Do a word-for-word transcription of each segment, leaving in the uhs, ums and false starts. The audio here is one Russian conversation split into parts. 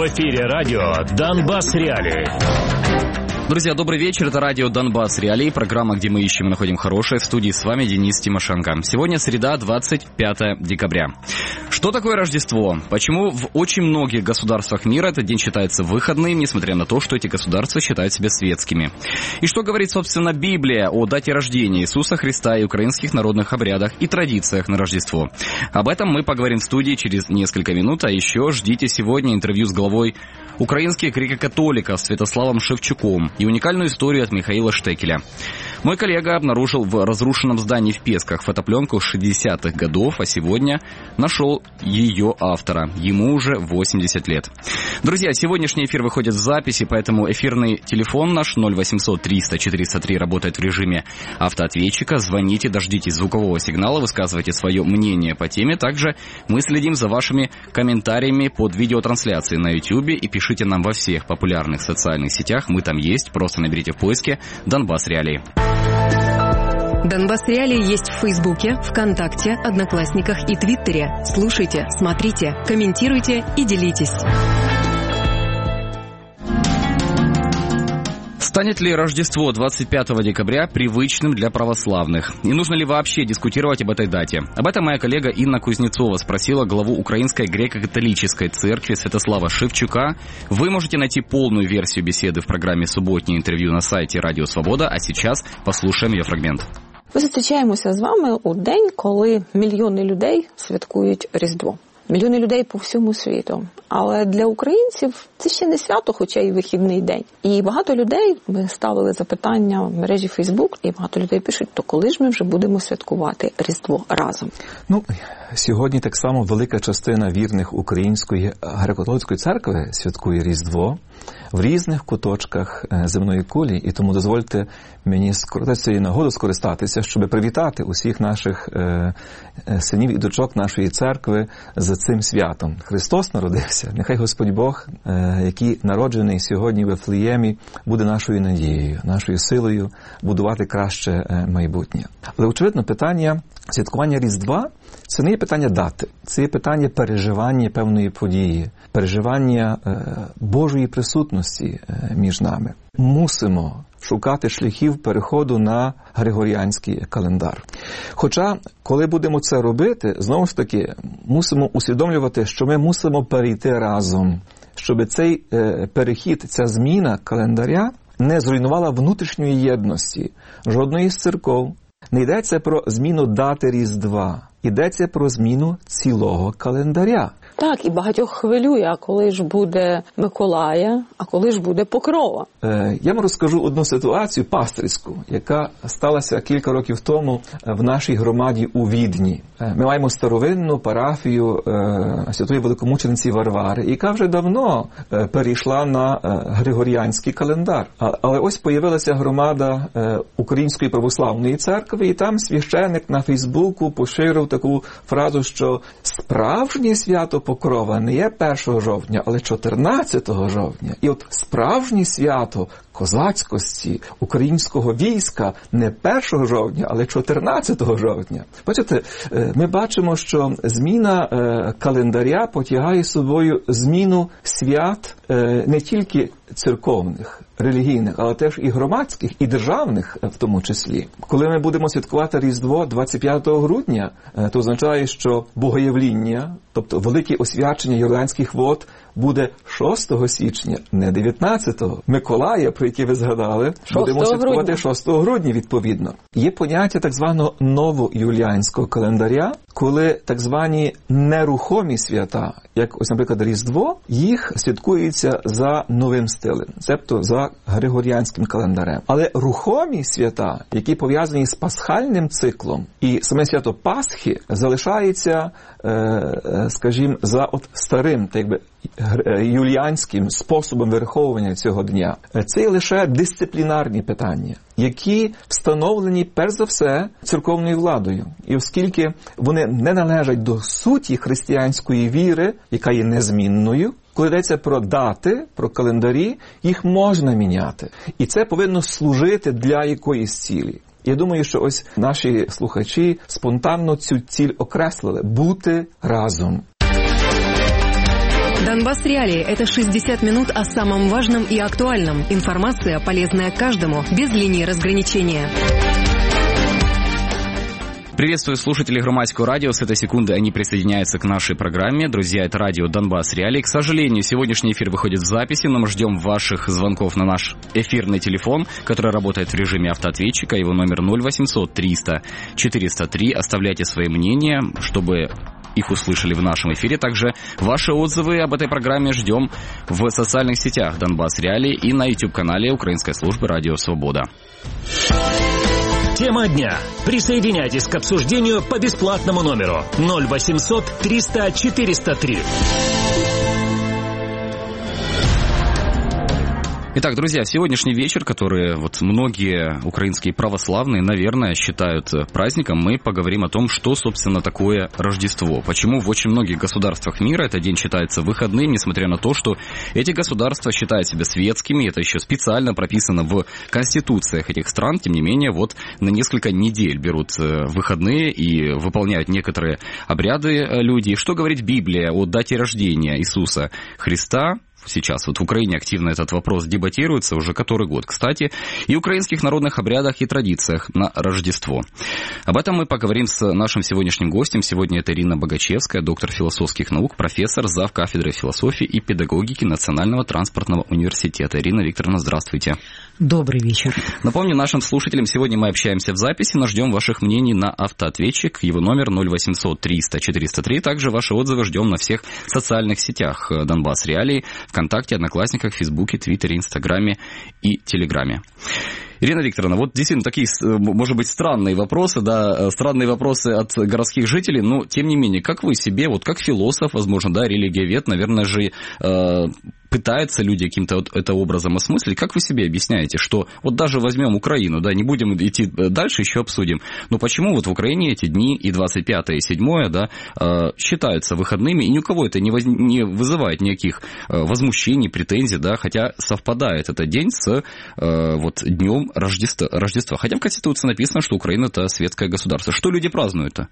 В эфире радио «Донбасс Реалии». Друзья, добрый вечер. Это радио «Донбасс Реалии», программа, где мы ищем и находим хорошее. В студии с вами Денис Тимошенко. Сегодня среда, двадцать пятое декабря. Что такое Рождество? Почему в очень многих государствах мира этот день считается выходным, несмотря на то, что эти государства считают себя светскими? И что говорит, собственно, Библия о дате рождения Иисуса Христа и украинских народных обрядах и традициях на Рождество? Об этом мы поговорим в студии через несколько минут, а еще ждите сегодня интервью с главой украинских греко-католиков Святославом Шевчуком и уникальную историю от Михаила Штекеля. Мой коллега обнаружил в разрушенном здании в Песках фотопленку шестидесятых годов, а сегодня нашел ее автора. Ему уже восемьдесят лет. Друзья, сегодняшний эфир выходит в записи, поэтому эфирный телефон наш ноль восемьсот триста четыреста три работает в режиме автоответчика. Звоните, дождитесь звукового сигнала, высказывайте свое мнение по теме. Также мы следим за вашими комментариями под видеотрансляцией на YouTube и пишите нам во всех популярных социальных сетях. Мы там есть, просто наберите в поиске «Донбасс Реалии». Донбасс Реалии есть в Фейсбуке, ВКонтакте, Одноклассниках и Твиттере. Слушайте, смотрите, комментируйте и делитесь. Станет ли Рождество двадцать пятого декабря привычным для православных? И нужно ли вообще дискутировать об этой дате? Об этом моя коллега Инна Кузнецова спросила главу Украинской греко-католической церкви Святослава Шевчука. Вы можете найти полную версию беседы в программе «Субботнее интервью» на сайте Радіо Свобода, а сейчас послушаем ее фрагмент. Ми зустрічаємося з вами у день, коли мільйони людей святкують Різдво. Мільйони людей по всьому світу. Але для українців це ще не свято, хоча й вихідний день. І багато людей, ми ставили запитання в мережі Фейсбук, і багато людей пишуть, то коли ж ми вже будемо святкувати Різдво разом? Ну, сьогодні так само велика частина вірних Української греко-католицької церкви святкує Різдво в різних куточках земної кулі, і тому дозвольте мені цією нагоду скористатися, щоб привітати усіх наших е, синів і дочок нашої церкви з цим святом. Христос народився. Нехай Господь Бог, е, який народжений сьогодні в Вифлеємі, буде нашою надією, нашою силою будувати краще е, майбутнє. Але, очевидно, питання святкування Різдва – це не є питання дати, це є питання переживання певної події, переживання е, Божої присутності е, між нами. Мусимо шукати шляхів переходу на григоріанський календар. Хоча, коли будемо це робити, знову ж таки, мусимо усвідомлювати, що ми мусимо перейти разом, щоб цей е, перехід, ця зміна календаря не зруйнувала внутрішньої єдності жодної з церков. Не йдеться про зміну дати Різдва, йдеться про зміну цілого календаря. Так, і багатьох хвилює, а коли ж буде Миколая, а коли ж буде Покрова. Е, я вам розкажу одну ситуацію пастирську, яка сталася кілька років тому в нашій громаді у Відні. Е, ми маємо старовинну парафію е, святої великомучениці Варвари, яка вже давно е, перейшла на е, григоріанський календар. А, але ось появилася громада е, Української православної церкви, і там священик на Фейсбуку поширив таку фразу, що справжнє свято Покрова не є першого жовтня, але чотирнадцятого жовтня. І от справжнє свято козацькості українського війська не першого жовтня, але чотирнадцятого жовтня. Бачите, ми бачимо, що зміна календаря потягає з собою зміну свят не тільки церковних, релігійних, але теж і громадських, і державних в тому числі. Коли ми будемо святкувати Різдво двадцять п'ятого грудня, то означає, що Богоявління, тобто велике освячення Йорданських вод, буде шостого січня, не дев'ятнадцятого. Миколая, про яке ви згадали, будемо святкувати шостого грудня, відповідно. Є поняття так званого новоюліанського календаря, коли так звані нерухомі свята, як ось, наприклад, Різдво, їх святкується за новим стилем, тобто за григоріанським календарем. Але рухомі свята, які пов'язані з пасхальним циклом, і саме свято Пасхи залишається, скажімо, за от старим, так би, юліанським способом вираховування цього дня. Це є лише дисциплінарні питання, які встановлені, перш за все, церковною владою. І оскільки вони не належать до суті християнської віри, яка є незмінною, коли йдеться про дати, про календарі, їх можна міняти. І це повинно служити для якоїсь цілі. Я думаю, що ось наші слухачі спонтанно цю ціль окреслили – бути разом. Донбасс Реалии – это шестьдесят минут о самом важном и актуальном. Информация, полезная каждому, без линии разграничения. Приветствую слушателей Громадского радио. С этой секунды они присоединяются к нашей программе. Друзья, это радио Донбасс Реалии. К сожалению, сегодняшний эфир выходит в записи, но мы ждем ваших звонков на наш эфирный телефон, который работает в режиме автоответчика. Его номер ноль восемьсот триста четыреста три. Оставляйте свои мнения, чтобы их услышали в нашем эфире. Также ваши отзывы об этой программе ждем в социальных сетях Донбасс Реалии и на YouTube-канале Украинской службы Радио Свобода. Тема дня. Присоединяйтесь к обсуждению по бесплатному номеру ноль восемьсот триста четыреста три. Итак, друзья, сегодняшний вечер, который вот многие украинские православные, наверное, считают праздником, мы поговорим о том, что, собственно, такое Рождество. Почему в очень многих государствах мира этот день считается выходным, несмотря на то, что эти государства считают себя светскими, это еще специально прописано в конституциях этих стран, тем не менее, вот на несколько недель берут выходные и выполняют некоторые обряды люди. Что говорит Библия о дате рождения Иисуса Христа? Сейчас вот в Украине активно этот вопрос дебатируется уже который год. Кстати, и украинских народных обрядах и традициях на Рождество. Об этом мы поговорим с нашим сегодняшним гостем. Сегодня это Ирина Богачевская, доктор философских наук, профессор, зав. Кафедры философии и педагогики Национального транспортного университета. Ирина Викторовна, здравствуйте. Добрый вечер. Напомню нашим слушателям, сегодня мы общаемся в записи, но ждем ваших мнений на автоответчик. Его номер ноль восемьсот триста четыреста три. Также ваши отзывы ждем на всех социальных сетях Донбасс Реалии, ВКонтакте, Одноклассниках, Фейсбуке, Твиттере, Инстаграме и Телеграме. Ирина Викторовна, вот действительно такие, может быть, странные вопросы, да, странные вопросы от городских жителей, но, тем не менее, как вы себе, вот как философ, возможно, да, религиовед, наверное же, э, пытаются люди каким-то вот это образом осмыслить, как вы себе объясняете, что вот даже возьмем Украину, да, не будем идти дальше, еще обсудим, но почему вот в Украине эти дни и двадцать пятое, и седьмое, да, э, считаются выходными, и ни у кого это не, воз... не вызывает никаких э, возмущений, претензий, да, хотя совпадает этот день с э, вот днем Рождества, Рождества. Хотя в Конституции написано, что Украина – это светское государство. Что люди празднуют-то?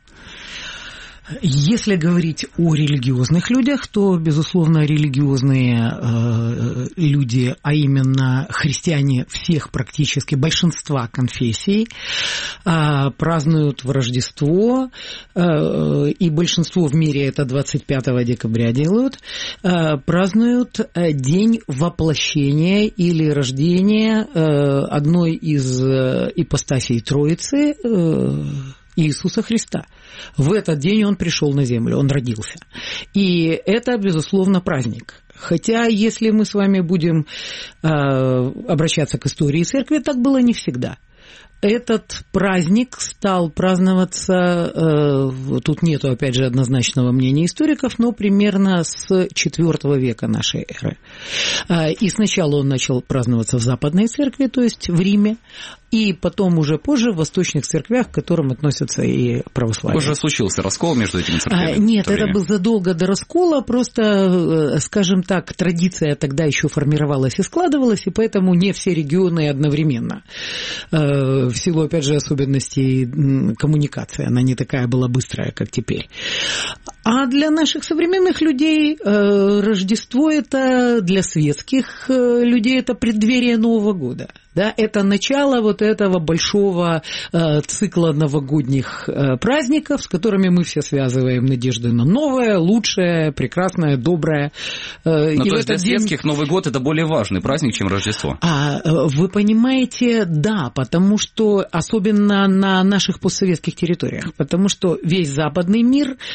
Если говорить о религиозных людях, то, безусловно, религиозные э, люди, а именно христиане всех практически, большинства конфессий, э, празднуют в Рождество, э, и большинство в мире это двадцать пятого декабря делают, э, празднуют день воплощения или рождения э, одной из э, ипостасей Троицы, э, Иисуса Христа. В этот день он пришел на землю, он родился. И это, безусловно, праздник. Хотя, если мы с вами будем э, обращаться к истории церкви, так было не всегда. Этот праздник стал праздноваться, э, тут нету, опять же, однозначного мнения историков, но примерно с четвёртого века нашей эры. Э, и сначала он начал праздноваться в Западной церкви, то есть в Риме, и потом уже позже в восточных церквях, к которым относятся и православие. Уже случился раскол между этими церквями? А, нет, это было задолго до раскола, просто, скажем так, традиция тогда еще формировалась и складывалась, и поэтому не все регионы одновременно. В силу, опять же, особенностей коммуникации. Она не такая была быстрая, как теперь. А для наших современных людей Рождество – это для светских людей это преддверие Нового года. Да, это начало вот этого большого э, цикла новогодних э, праздников, с которыми мы все связываем надежды на новое, лучшее, прекрасное, доброе. Э, Но то есть для день... светских Новый год – это более важный праздник, чем Рождество? А, вы понимаете, да, потому что, особенно на наших постсоветских территориях, потому что весь западный мир э,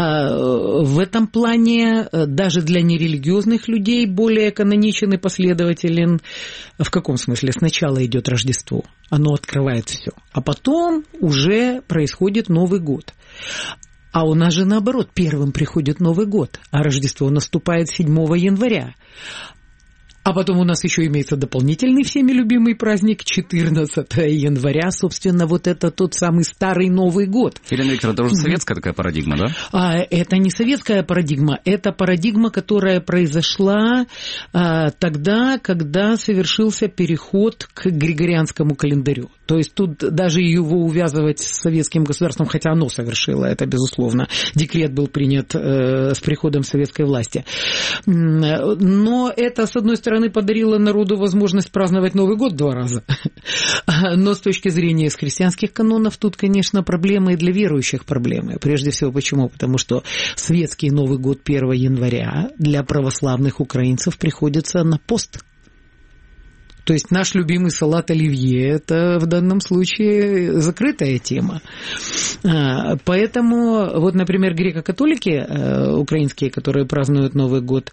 в этом плане даже для нерелигиозных людей более каноничен и последователен. В каком смысле? Сначала Сначала идет Рождество, оно открывает все, а потом уже происходит Новый год. А у нас же наоборот, первым приходит Новый год, а Рождество наступает седьмого января. А потом у нас еще имеется дополнительный всеми любимый праздник четырнадцатого января, собственно, вот это тот самый старый Новый год. Елена Викторовна, это уже советская такая парадигма, да? А, это не советская парадигма, это парадигма, которая произошла а, тогда, когда совершился переход к григорианскому календарю. То есть тут даже его увязывать с советским государством, хотя оно совершило это, безусловно. Декрет был принят э, с приходом советской власти. Но это, с одной стороны, подарило народу возможность праздновать Новый год два раза. Но с точки зрения с христианских канонов тут, конечно, проблемы и для верующих проблемы. Прежде всего, почему? Потому что светский Новый год первого января для православных украинцев приходится на пост. То есть наш любимый салат оливье – это в данном случае закрытая тема. Поэтому, вот, например, греко-католики украинские, которые празднуют Новый год,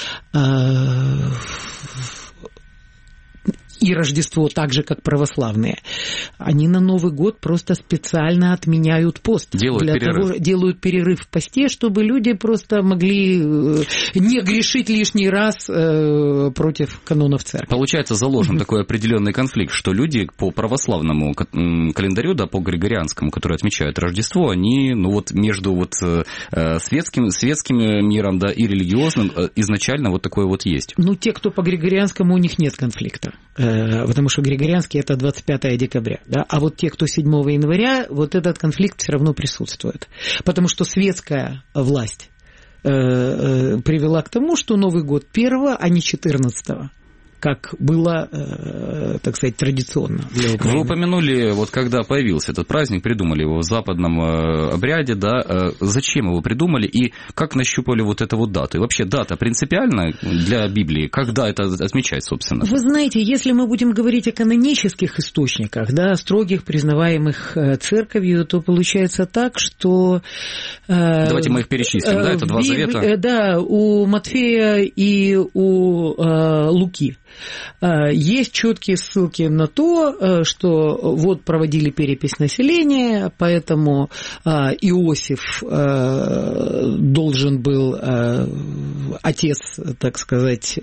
и Рождество так же, как православные, они на Новый год просто специально отменяют пост. Делают для перерыв. Того, делают перерыв в посте, чтобы люди просто могли не грешить лишний раз против канонов церкви. Получается, заложен такой определенный конфликт, что люди по православному календарю, да, по григорианскому, который отмечают Рождество, они, ну вот между вот светским, светским миром, да, и религиозным изначально вот такое вот есть. Ну, те, кто по григорианскому, у них нет конфликта. Потому что григорианский – это двадцать пятого декабря. Да? А вот те, кто седьмого января, вот этот конфликт все равно присутствует. Потому что светская власть э, э, привела к тому, что Новый год первого, а не четырнадцатого. Как было, э, так сказать, традиционно для Украины. Вы упомянули, вот когда появился этот праздник, придумали его в западном э, обряде, да, э, зачем его придумали и как нащупали вот эту вот дату? И вообще дата принципиальна для Библии? Когда это отмечать, собственно? Вы знаете, если мы будем говорить о канонических источниках, да, строгих, признаваемых церковью, то получается так, что... Э, Давайте мы их перечислим, э, да, это два Биб... завета. Э, да, у Матфея и у э, Луки. Есть четкие ссылки на то, что вот проводили перепись населения, поэтому Иосиф должен был, отец, так сказать,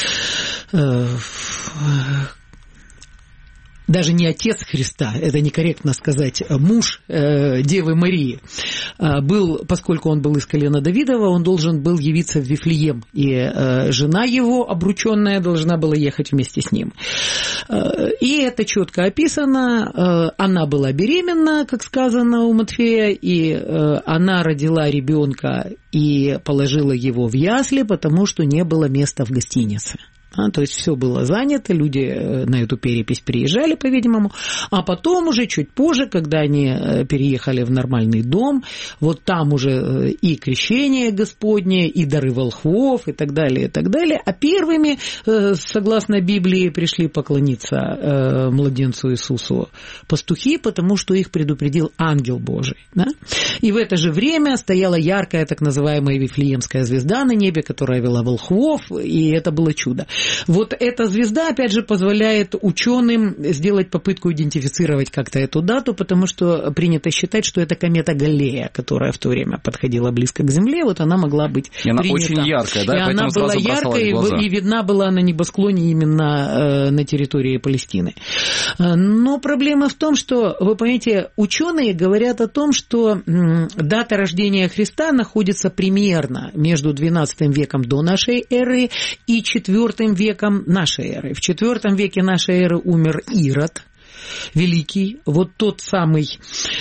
даже не отец Христа, это некорректно сказать, муж э, Девы Марии, э, был, поскольку он был из колена Давидова, он должен был явиться в Вифлеем, и э, жена его, обрученная, должна была ехать вместе с ним. Э, и это четко описано, э, она была беременна, как сказано у Матфея, и э, она родила ребенка и положила его в ясли, потому что не было места в гостинице. А, то есть все было занято, люди на эту перепись приезжали, по-видимому, а потом уже чуть позже, когда они переехали в нормальный дом, вот там уже и крещение Господне, и дары волхвов, и так далее, и так далее, а первыми, согласно Библии, пришли поклониться младенцу Иисусу пастухи, потому что их предупредил ангел Божий. Да? И в это же время стояла яркая так называемая Вифлеемская звезда на небе, которая вела волхвов, и это было чудо. Вот эта звезда, опять же, позволяет ученым сделать попытку идентифицировать как-то эту дату, потому что принято считать, что это комета Галлея, которая в то время подходила близко к Земле, вот она могла быть и она принята. Очень яркая, да? И она была яркой, и видна была на небосклоне именно на территории Палестины. Но проблема в том, что, вы понимаете, ученые говорят о том, что дата рождения Христа находится примерно между двенадцатым веком до нашей эры и четвёртым веком нашей эры. В четвёртом веке нашей эры умер Ирод Великий, вот тот самый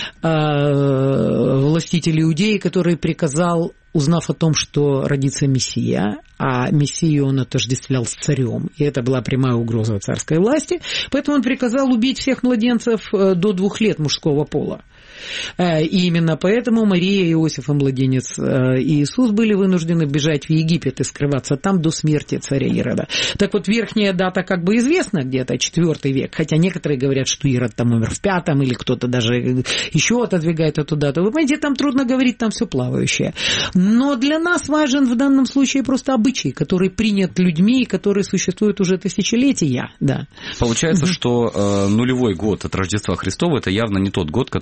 э, властитель Иудеи, который приказал, узнав о том, что родится Мессия, а Мессию он отождествлял с царем, и это была прямая угроза царской власти, поэтому он приказал убить всех младенцев до двух лет мужского пола. И именно поэтому Мария, Иосиф и младенец Иисус были вынуждены бежать в Египет и скрываться там до смерти царя Ирода. Так вот, верхняя дата как бы известна, где-то четвёртый век, хотя некоторые говорят, что Ирод там умер в пятом, или кто-то даже еще отодвигает эту дату. Вы понимаете, там трудно говорить, там все плавающее. Но для нас важен в данном случае просто обычай, который принят людьми и который существует уже тысячелетия. Да. Получается, что э, нулевой год от Рождества Христова – это явно не тот год, который родился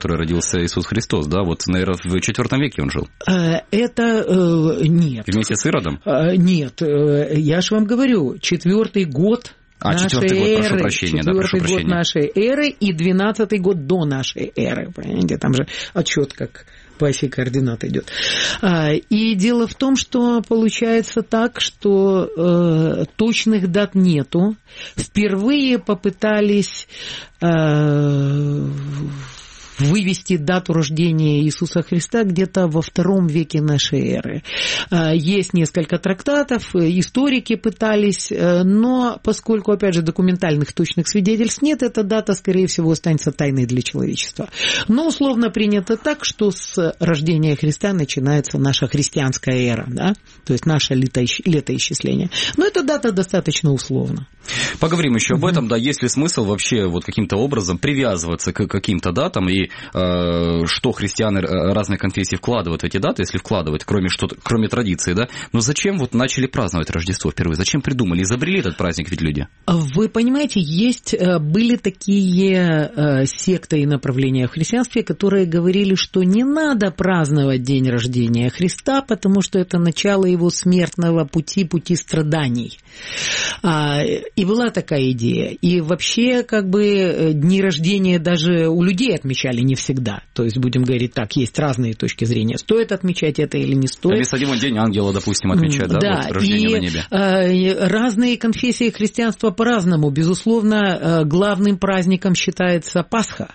родился Иисус Христос, да? Вот, наверное, в четвёртом веке он жил. Это нет. Вместе с Иродом? Нет, я же вам говорю, четвертый год А, нашей четвертый год, эры, прошу прощения, да, прошу четвертый год прощения. нашей эры и двенадцатый год до нашей эры, понимаете, там же отчет как по оси координат идет. И дело в том, что получается так, что э, точных дат нету. Впервые попытались э, вывести дату рождения Иисуса Христа где-то во втором веке нашей эры. Есть несколько трактатов, историки пытались, но поскольку, опять же, документальных точных свидетельств нет, эта дата, скорее всего, останется тайной для человечества. Но условно принято так, что с рождения Христа начинается наша христианская эра, да? То есть наше летоисчисление. Но эта дата достаточно условна. Поговорим еще об этом, да, есть ли смысл вообще вот каким-то образом привязываться к каким-то датам и э, что христиане разных конфессий вкладывают в эти даты, если вкладывать, кроме, что кроме традиции, да, но зачем вот начали праздновать Рождество впервые, зачем придумали, изобрели этот праздник ведь люди? Вы понимаете, есть, были такие секты и направления в христианстве, которые говорили, что не надо праздновать день рождения Христа, потому что это начало его смертного пути, пути страданий. И была такая идея. И вообще, как бы, дни рождения даже у людей отмечали не всегда. То есть, будем говорить так, есть разные точки зрения. Стоит отмечать это или не стоит. Обесадимый день ангела, допустим, отмечать, да, да, вот рождение и на небе. Разные конфессии христианства по-разному. Безусловно, главным праздником считается Пасха.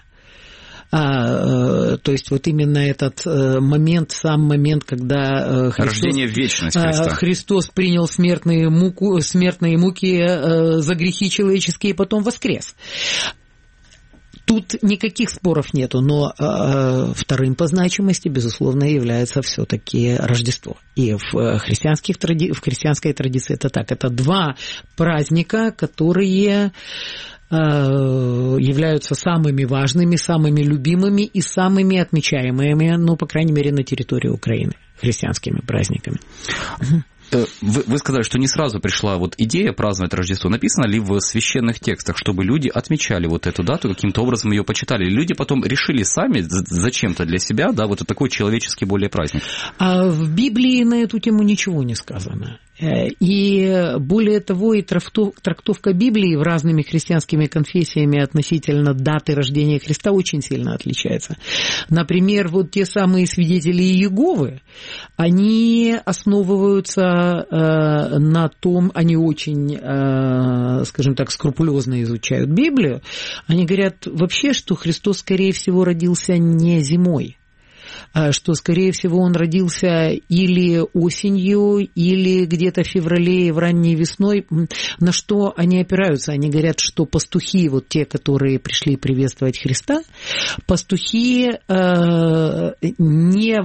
А, то есть вот именно этот момент, сам момент, когда Христос, рождение в вечность Христа. Христос принял смертные, муку, смертные муки за грехи человеческие и потом воскрес. Тут никаких споров нету, но э, вторым по значимости, безусловно, является все-таки Рождество. И в, христианских тради... в христианской традиции это так. Это два праздника, которые э, являются самыми важными, самыми любимыми и самыми отмечаемыми, ну, по крайней мере, на территории Украины, христианскими праздниками. Вы, вы сказали, что не сразу пришла вот идея праздновать Рождество. Написано ли в священных текстах, чтобы люди отмечали вот эту дату, каким-то образом ее почитали? Люди потом решили сами зачем-то для себя, да, вот такой человеческий более праздник? А в Библии на эту тему ничего не сказано. И более того, и трактовка Библии в разными христианскими конфессиями относительно даты рождения Христа очень сильно отличается. Например, вот те самые свидетели Иеговы, они основываются на том, они очень, скажем так, скрупулезно изучают Библию. Они говорят вообще, что Христос, скорее всего, родился не зимой, что, скорее всего, он родился или осенью, или где-то в феврале и в ранней весной. На что они опираются? Они говорят, что пастухи, вот те, которые пришли приветствовать Христа, пастухи э, не...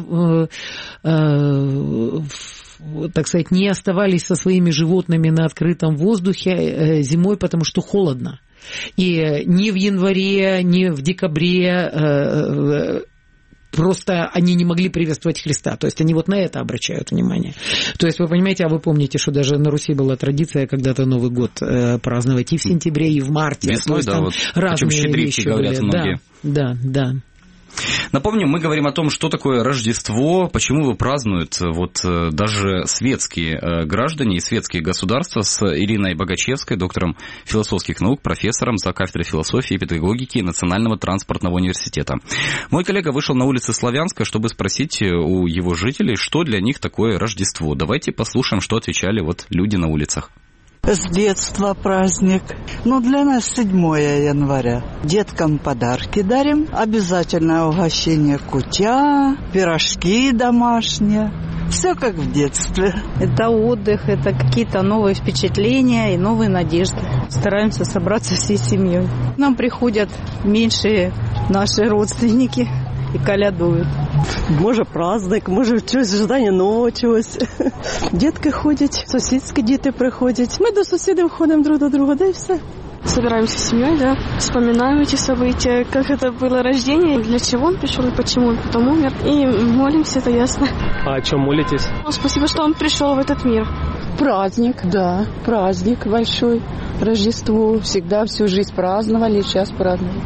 Э, так сказать, не оставались со своими животными на открытом воздухе зимой, потому что холодно. И ни в январе, ни в декабре просто они не могли приветствовать Христа. То есть они вот на это обращают внимание. То есть вы понимаете, а вы помните, что даже на Руси была традиция когда-то Новый год праздновать и в сентябре, и в марте. Весной, да, вот. Разные вещи говорят были. многие. Да, да, да. Напомню, мы говорим о том, что такое Рождество, почему его празднуют вот даже светские граждане и светские государства, с Ириной Богачевской, доктором философских наук, профессором за кафедрой философии и педагогики Национального транспортного университета. Мой коллега вышел на улицы Славянска, чтобы спросить у его жителей, что для них такое Рождество. Давайте послушаем, что отвечали вот люди на улицах. С детства праздник. Ну, для нас седьмое января. Деткам подарки дарим. Обязательно угощение кутя, пирожки домашние. Все как в детстве. Это отдых, это какие-то новые впечатления и новые надежды. Стараемся собраться всей семьей. К нам приходят меньшие наши родственники і колядують. Може праздник, може щось, ожидання нового чогось. Дітки ходять, сусідські діти приходять. Ми до сусідів ходимо друг до друга, да і все. Собираемся с семьей, да, вспоминаем эти события, как это было рождение, для чего он пришел и почему он потом умер. И молимся, это ясно. А о чем молитесь? Ну, спасибо, что он пришел в этот мир. Праздник, да, праздник большой, Рождество. Всегда всю жизнь праздновали, сейчас празднуем.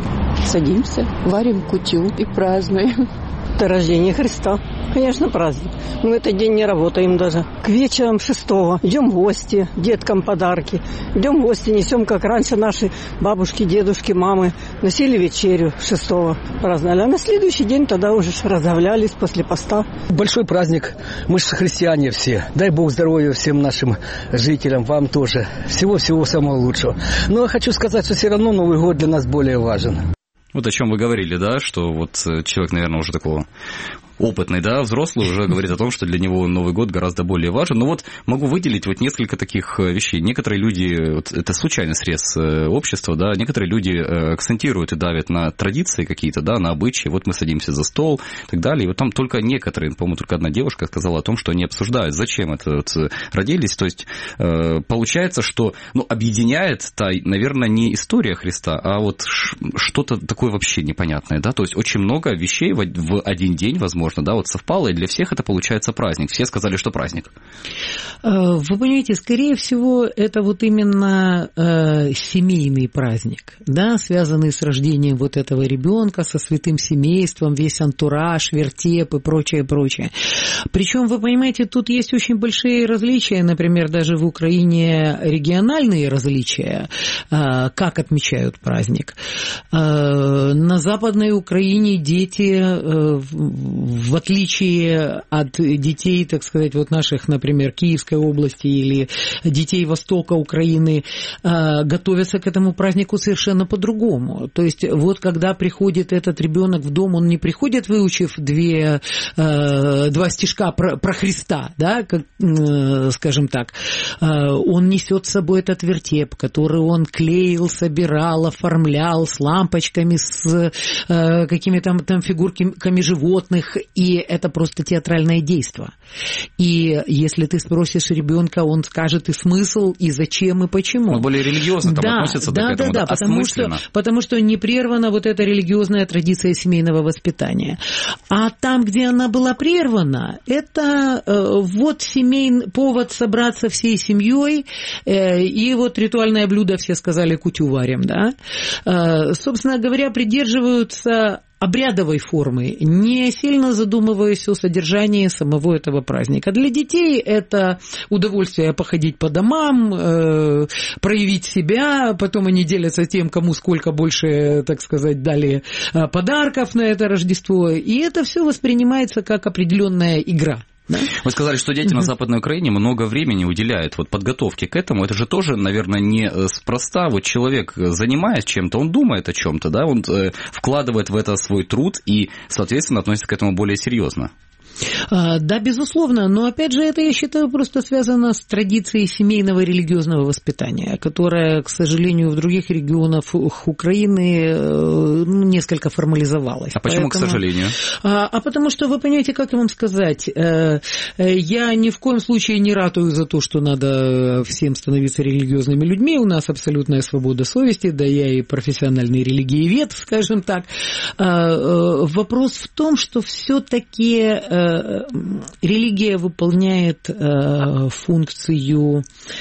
Садимся, варим кутю и празднуем. Это рождение Христа. Конечно, праздник. Мы в этот день не работаем даже. К вечерам шестого идем в гости, деткам подарки. Идем в гости, несем, как раньше наши бабушки, дедушки, мамы носили вечерю шестого, праздновали. А на следующий день тогда уже разговлялись после поста. Большой праздник. Мы же христиане все. Дай Бог здоровья всем нашим жителям, вам тоже. Всего-всего самого лучшего. Но я хочу сказать, что все равно Новый год для нас более важен. Вот о чем вы говорили, да, что вот человек, наверное, уже такого опытный, да, взрослый уже говорит о том, что для него Новый год гораздо более важен. Но вот могу выделить вот несколько таких вещей. Некоторые люди, вот это случайный срез общества, да, некоторые люди акцентируют и давят на традиции какие-то, да, на обычаи. Вот мы садимся за стол и так далее. И вот там только некоторые, по-моему, только одна девушка сказала о том, что они обсуждают, зачем это вот родились. То есть получается, что, ну, объединяет-то, наверное, не история Христа, а вот что-то такое вообще непонятное, да. То есть очень много вещей в один день, возможно, да, вот совпало, и для всех это получается праздник. Все сказали, что праздник. Вы понимаете, скорее всего, это вот именно э, семейный праздник, да, связанный с рождением вот этого ребенка, со святым семейством, весь антураж, вертеп и прочее, прочее. Причем, вы понимаете, тут есть очень большие различия, например, даже в Украине региональные различия, э, как отмечают праздник. Э, на Западной Украине дети э, в отличие от детей, так сказать, вот наших, например, Киевской области или детей Востока Украины, готовятся к этому празднику совершенно по-другому. То есть вот когда приходит этот ребенок в дом, он не приходит, выучив две, два стишка про, про Христа, да, как, скажем так, он несет с собой этот вертеп, который он клеил, собирал, оформлял с лампочками, с какими-то там фигурками животных, и это просто театральное действо. И если ты спросишь ребенка, он скажет и смысл, и зачем, и почему. Он более религиозно там да, относится да, к этому, да, да, да, потому что, потому что не прервана вот эта религиозная традиция семейного воспитания. А там, где она была прервана, это э, вот семейный повод собраться всей семьей, э, и вот ритуальное блюдо, все сказали, кутю варим, да. Э, собственно говоря, придерживаются обрядовой формы, не сильно задумываясь о содержании самого этого праздника. Для детей это удовольствие походить по домам, э, проявить себя, потом они делятся тем, кому сколько больше, так сказать, дали подарков на это Рождество, и это все воспринимается как определенная игра. Да? Вы сказали, что дети на Западной Украине много времени уделяют вот подготовке к этому. Это же тоже, наверное, не спроста. Вот человек, занимаясь чем-то, он думает о чем-то, да, он вкладывает в это свой труд и, соответственно, относится к этому более серьезно. Да, безусловно, но опять же это, я считаю, просто связано с традицией семейного религиозного воспитания, которая, к сожалению, в других регионах Украины ну, несколько формализовалась. А почему, Поэтому... к сожалению? А, а потому что, вы понимаете, как вам сказать, я ни в коем случае не ратую за то, что надо всем становиться религиозными людьми, у нас абсолютная свобода совести, да я и профессиональный религиевед, скажем так. Вопрос в том, что все-таки религия выполняет э, функцию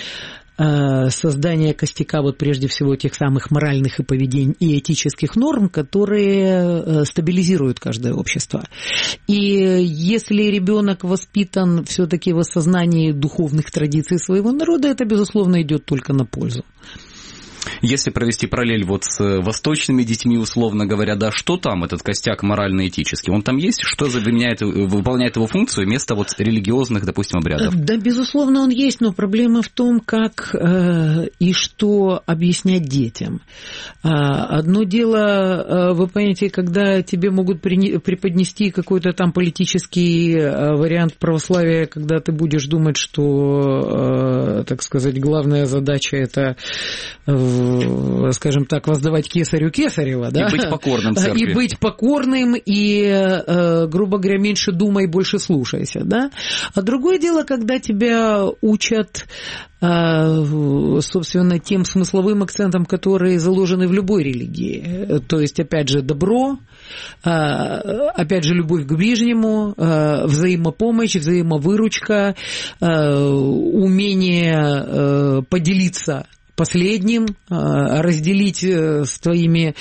э, создания костяка, вот прежде всего тех самых моральных и поведений и этических норм, которые стабилизируют каждое общество. И если ребенок воспитан все-таки в осознании духовных традиций своего народа, это, безусловно, идет только на пользу. Если провести параллель вот с восточными детьми, условно говоря, да, что там этот костяк морально-этический? Он там есть? Что заменяет, выполняет его функцию вместо вот религиозных, допустим, обрядов? Да, безусловно, он есть, но проблема в том, как э, и что объяснять детям. Одно дело, вы понимаете, когда тебе могут преподнести какой-то там политический вариант православия, когда ты будешь думать, что, так сказать, главная задача это, скажем так, воздавать кесарю кесарева, да? И быть покорным церкви. И быть покорным, и, грубо говоря, меньше думай, больше слушайся, да? А другое дело, когда тебя учат, собственно, тем смысловым акцентом, которые заложены в любой религии. То есть, опять же, добро, опять же, любовь к ближнему, взаимопомощь, взаимовыручка, умение поделиться последним, разделить с твоими,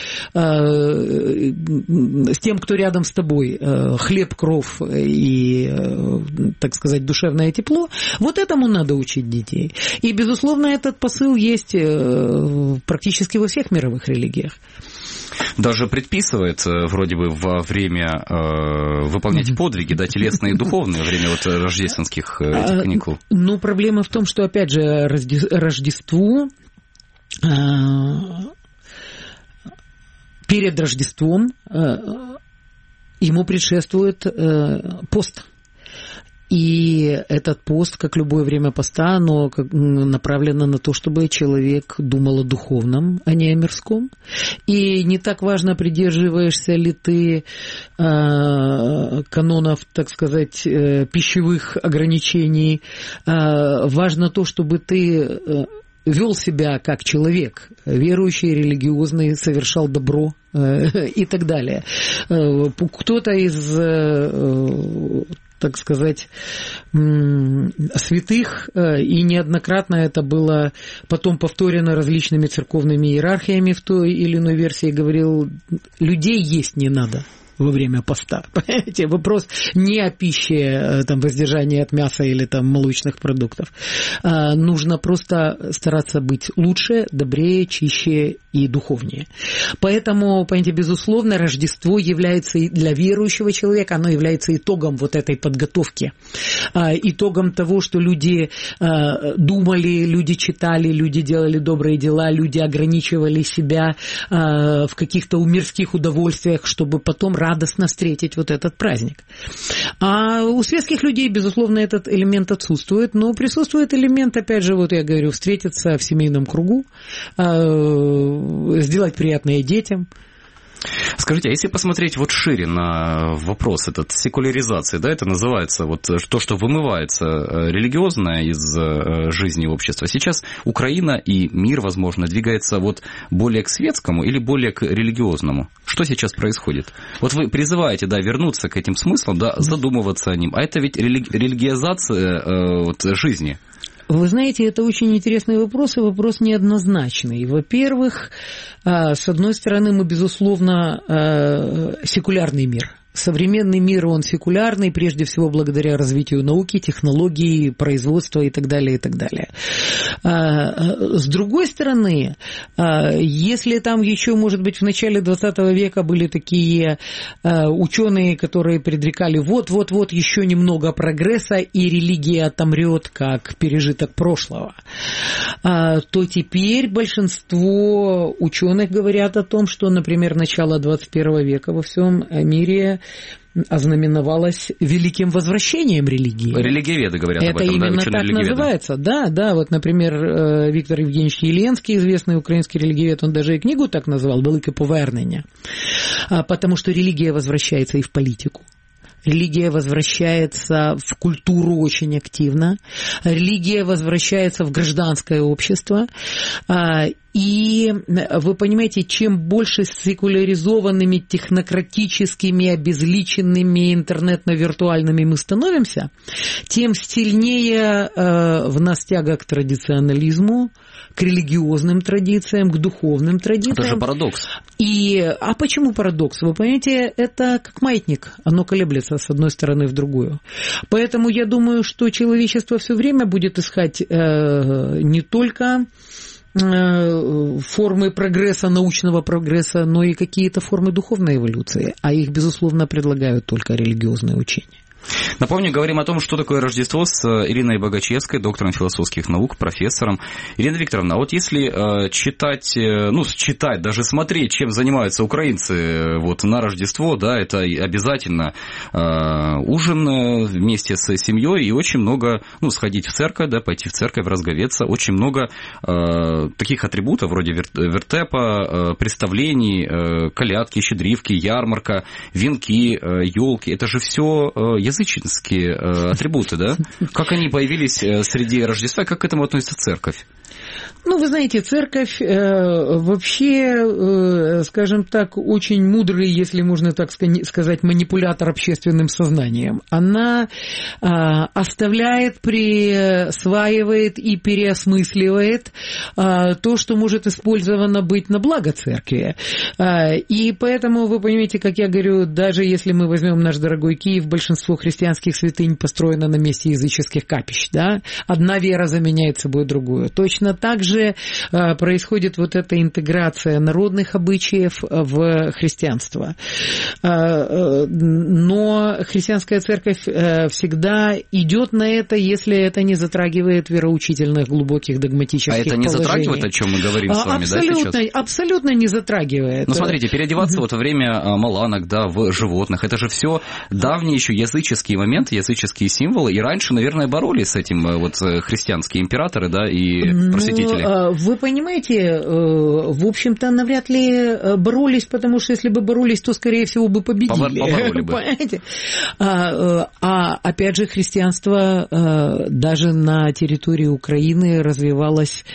с тем, кто рядом с тобой, хлеб, кров и, так сказать, душевное тепло. Вот этому надо учить детей. И, безусловно, этот посыл есть практически во всех мировых религиях. Даже предписывает вроде бы во время э, выполнять mm-hmm. подвиги, да, телесные и духовные, во время вот рождественских этих каникул. Ну, проблема в том, что, опять же, Рождеству, э, перед Рождеством э, ему предшествует э, пост. И этот пост, как любое время поста, оно направлено на то, чтобы человек думал о духовном, а не о мирском. И не так важно, придерживаешься ли ты э, канонов, так сказать, э, пищевых ограничений. Э, важно то, чтобы ты э, вел себя как человек, верующий, религиозный, совершал добро э, и так далее. Э, кто-то из... Э, так сказать, святых, и неоднократно это было потом повторено различными церковными иерархиями в той или иной версии, говорил, людей есть не надо во время поста. Понимаете, вопрос не о пище, там, воздержании от мяса или там молочных продуктов. А, нужно просто стараться быть лучше, добрее, чище и духовнее. Поэтому, понимаете, безусловно, Рождество является для верующего человека, оно является итогом вот этой подготовки, а, итогом того, что люди а, думали, люди читали, люди делали добрые дела, люди ограничивали себя а, в каких-то мирских удовольствиях, чтобы потом радостно встретить вот этот праздник. А у светских людей, безусловно, этот элемент отсутствует, но присутствует элемент, опять же, вот я говорю, встретиться в семейном кругу, сделать приятное детям. Скажите, а если посмотреть вот шире на вопрос этот секуляризации, да, это называется вот то, что вымывается религиозное из жизни общества. Сейчас Украина и мир, возможно, двигается вот более к светскому или более к религиозному. Что сейчас происходит? Вот вы призываете, да, вернуться к этим смыслам, да, задумываться о них. А это ведь религи- религиозация э, вот, жизни. Вы знаете, это очень интересный вопрос, и вопрос неоднозначный. Во-первых, с одной стороны, мы, безусловно, секулярный мир. Современный мир, он секулярный, прежде всего, благодаря развитию науки, технологий, производства и так далее, и так далее. С другой стороны, если там еще, может быть, в начале двадцатого века были такие ученые, которые предрекали вот-вот-вот еще немного прогресса, и религия отомрет как пережиток прошлого, то теперь большинство ученых говорят о том, что, например, начало двадцать первого века во всем мире ознаменовалось великим возвращением религии. Религиоведы говорят это об этом, именно да, так называется. Да, да, вот, например, Виктор Евгеньевич Еленский, известный украинский религиовед, он даже и книгу так назвал «Велике повернення», потому что религия возвращается и в политику. Религия возвращается в культуру очень активно, религия возвращается в гражданское общество. И вы понимаете, чем больше секуляризованными, технократическими, обезличенными, интернетно-виртуальными мы становимся, тем сильнее в нас тяга к традиционализму, к религиозным традициям, к духовным традициям. Это же парадокс. И, а почему парадокс? Вы понимаете, это как маятник, оно колеблется с одной стороны в другую. Поэтому я думаю, что человечество все время будет искать э, не только формы прогресса, научного прогресса, но и какие-то формы духовной эволюции, а их, безусловно, предлагают только религиозные учения. Напомню, говорим о том, что такое Рождество, с Ириной Богачевской, доктором философских наук, профессором. Ирина Викторовна, а вот если э, читать, э, ну, читать, даже смотреть, чем занимаются украинцы э, вот, на Рождество, да, это обязательно э, ужин вместе с семьей и очень много, ну, сходить в церковь, да, пойти в церковь, разговеться, очень много э, таких атрибутов, вроде вер, вертепа, э, представлений, э, колядки, щедривки, ярмарка, венки, э, елки. Это же все э, языческие э, атрибуты, да? Как они появились среди Рождества, как к этому относится церковь? Ну, вы знаете, церковь э, вообще, э, скажем так, очень мудрый, если можно так сказать, манипулятор общественным сознанием. Она э, оставляет, присваивает и переосмысливает э, то, что может использовано быть на благо церкви. Э, и поэтому, вы понимаете, как я говорю, даже если мы возьмем наш дорогой Киев, большинство христианских святынь построено на месте языческих капищ. Да? Одна вера заменяет собой другую. Точно так же происходит вот эта интеграция народных обычаев в христианство. Но христианская церковь всегда идет на это, если это не затрагивает вероучительных глубоких догматических положений. А это не положений. Затрагивает, о чем мы говорим с вами, абсолютно, да, сейчас? Абсолютно не затрагивает. Ну, смотрите, переодеваться вот во время маланок, да, в животных, это же все давние еще языческие моменты, языческие символы, и раньше, наверное, боролись с этим вот христианские императоры, да, и просветители. Вы понимаете, в общем-то, навряд ли боролись, потому что если бы боролись, то, скорее всего, бы победили. Побороли бы. Понимаете? А, а опять же, христианство даже на территории Украины развивалось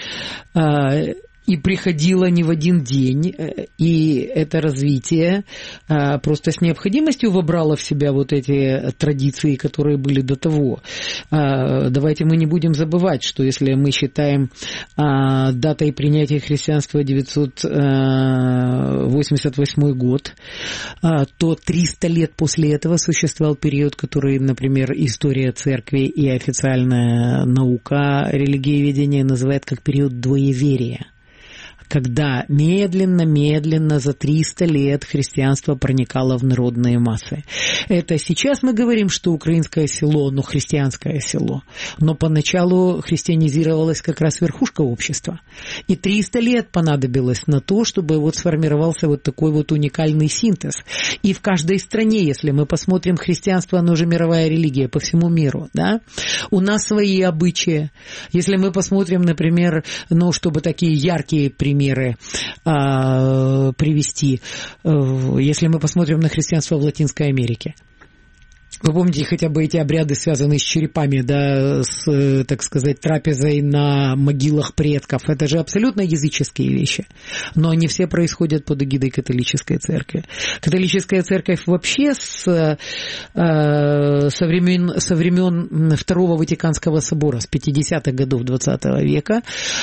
и приходило не в один день, и это развитие просто с необходимостью вобрало в себя вот эти традиции, которые были до того. Давайте мы не будем забывать, что если мы считаем датой принятия христианства девятьсот восемьдесят восьмой год, то триста лет после этого существовал период, который, например, история церкви и официальная наука религиоведения называет как период двоеверия, когда медленно-медленно за триста лет христианство проникало в народные массы. Это сейчас мы говорим, что украинское село, ну, христианское село, но поначалу христианизировалась как раз верхушка общества. И триста лет понадобилось на то, чтобы вот сформировался вот такой вот уникальный синтез. И в каждой стране, если мы посмотрим христианство, оно же мировая религия по всему миру, да, у нас свои обычаи. Если мы посмотрим, например, ну, чтобы такие яркие примеры меры а, привести, если мы посмотрим на христианство в Латинской Америке. Вы помните хотя бы эти обряды, связанные с черепами, да, с, так сказать, трапезой на могилах предков. Это же абсолютно языческие вещи. Но они все происходят под эгидой католической церкви. Католическая церковь вообще с, э, со, времен, со времен Второго Ватиканского собора, с пятидесятых годов двадцатого века,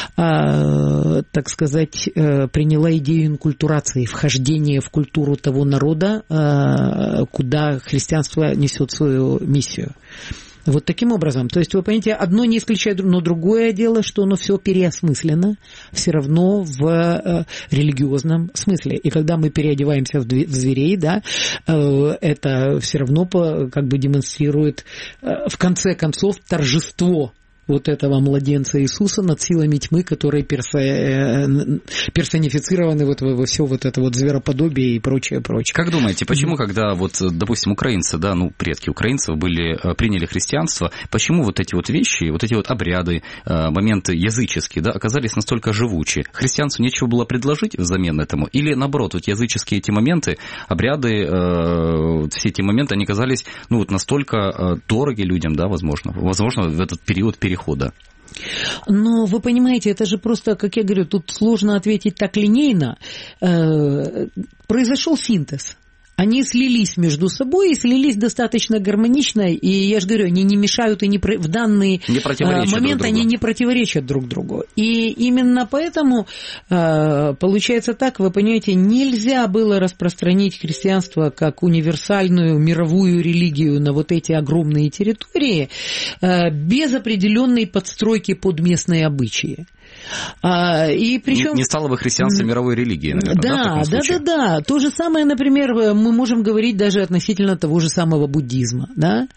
э, так сказать, э, приняла идею инкультурации, вхождения в культуру того народа, э, куда христианство несет свою миссию. Вот таким образом. То есть, вы понимаете, одно не исключает, но другое дело, что оно все переосмыслено все равно в э, религиозном смысле. И когда мы переодеваемся в, в зверей, да, э, это все равно по, как бы демонстрирует э, в конце концов торжество вот этого младенца Иисуса над силами тьмы, которые персонифицированы вот во все вот это вот звероподобие и прочее, прочее. Как думаете, почему, mm-hmm. когда вот, допустим, украинцы, да, ну, предки украинцев были, приняли христианство, почему вот эти вот вещи, вот эти вот обряды, моменты языческие, да, оказались настолько живучи? Христианству нечего было предложить взамен этому? Или, наоборот, вот языческие эти моменты, обряды, все эти моменты, они казались, ну, вот настолько дороги людям, да, возможно, возможно, в этот период перехода? Хода. Но вы понимаете, это же просто, как я говорю, тут сложно ответить так линейно. Э, произошел синтез. Они слились между собой и слились достаточно гармонично, и я же говорю, они не мешают и не про... в данный момент они не противоречат друг другу. И именно поэтому получается так, вы понимаете, нельзя было распространить христианство как универсальную мировую религию на вот эти огромные территории без определенной подстройки под местные обычаи. А, и причем... не, не стало бы христианство мировой религией, наверное, да, да, да, да, да. То же самое, например, мы можем говорить даже относительно того же самого буддизма. Да?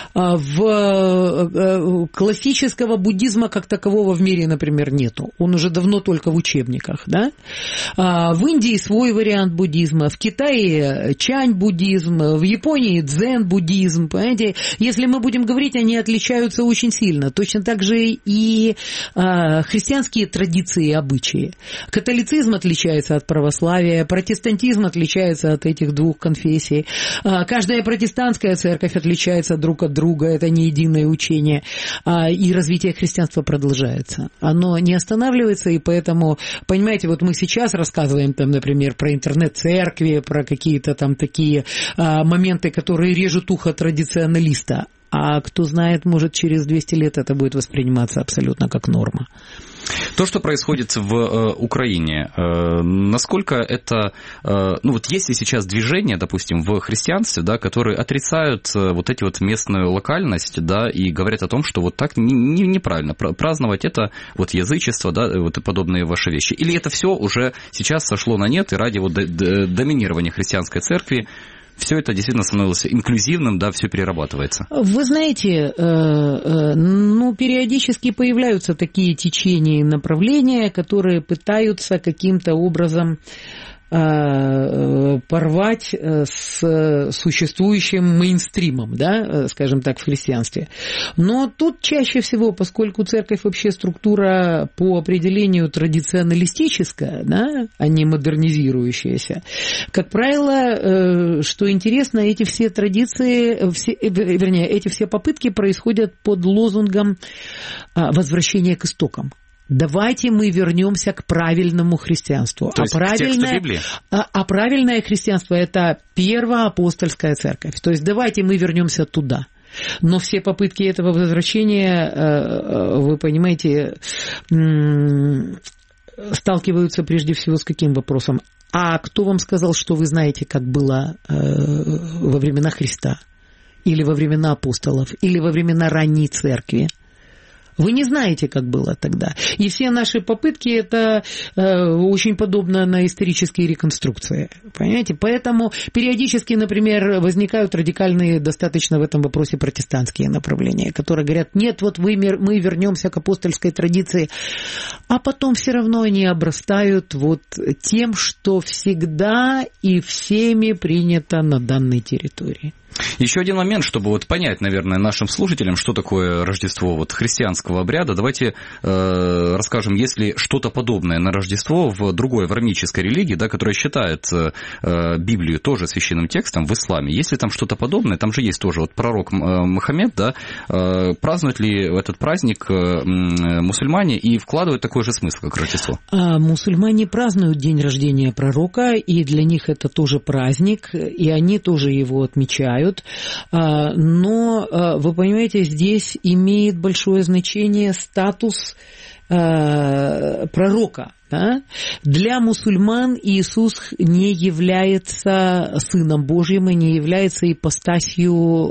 В классического буддизма как такового в мире, например, нету. Он уже давно только в учебниках. Да? В Индии свой вариант буддизма, в Китае чань-буддизм, в Японии дзен-буддизм. Понимаете? Если мы будем говорить, они отличаются очень сильно. Точно так же и христианские традиции и обычаи. Католицизм отличается от православия, протестантизм отличается от этих двух двух конфессий. Каждая протестантская церковь отличается друг от друга, это не единое учение. И развитие христианства продолжается. Оно не останавливается, и поэтому, понимаете, вот мы сейчас рассказываем, там, например, про интернет-церкви, про какие-то там такие моменты, которые режут ухо традиционалиста. А кто знает, может, через двести лет это будет восприниматься абсолютно как норма. То, что происходит в э, Украине, э, насколько это... Э, ну вот есть ли сейчас движения, допустим, в христианстве, да, которые отрицают э, вот эти вот местную локальность, да, и говорят о том, что вот так не, не, неправильно праздновать это вот язычество, да, вот и подобные ваши вещи? Или это все уже сейчас сошло на нет, и ради вот доминирования христианской церкви все это действительно становилось инклюзивным, да, все перерабатывается? Вы знаете, ну, периодически появляются такие течения и направления, которые пытаются каким-то образом порвать с существующим мейнстримом, да, скажем так, в христианстве. Но тут чаще всего, поскольку церковь вообще структура по определению традиционалистическая, да, а не модернизирующаяся, как правило, что интересно, эти все традиции, все, вернее, эти все попытки происходят под лозунгом возвращения к истокам. Давайте мы вернемся к правильному христианству. То есть а, правильное, а, а правильное христианство – это первоапостольская церковь. То есть давайте мы вернемся туда. Но все попытки этого возвращения, вы понимаете, сталкиваются прежде всего с каким вопросом? А кто вам сказал, что вы знаете, как было во времена Христа? Или во времена апостолов? Или во времена ранней церкви? Вы не знаете, как было тогда. И все наши попытки, это э, очень подобно на исторические реконструкции. Понимаете? Поэтому периодически, например, возникают радикальные достаточно в этом вопросе протестантские направления, которые говорят, нет, вот вы, мы вернемся к апостольской традиции, а потом все равно они обрастают вот тем, что всегда и всеми принято на данной территории. Еще один момент, чтобы вот понять, наверное, нашим слушателям, что такое Рождество вот христианского обряда. Давайте э, расскажем, есть ли что-то подобное на Рождество в другой авраамической религии, да, которая считает э, Библию тоже священным текстом в исламе. Есть ли там что-то подобное? Там же есть тоже вот пророк Мухаммед, да, э, празднуют ли этот праздник э, мусульмане и вкладывают такой же смысл, как Рождество? А, мусульмане празднуют день рождения пророка, и для них это тоже праздник, и они тоже его отмечают. Но, вы понимаете, здесь имеет большое значение статус пророка. Да? Для мусульман Иисус не является Сыном Божьим и не является ипостасью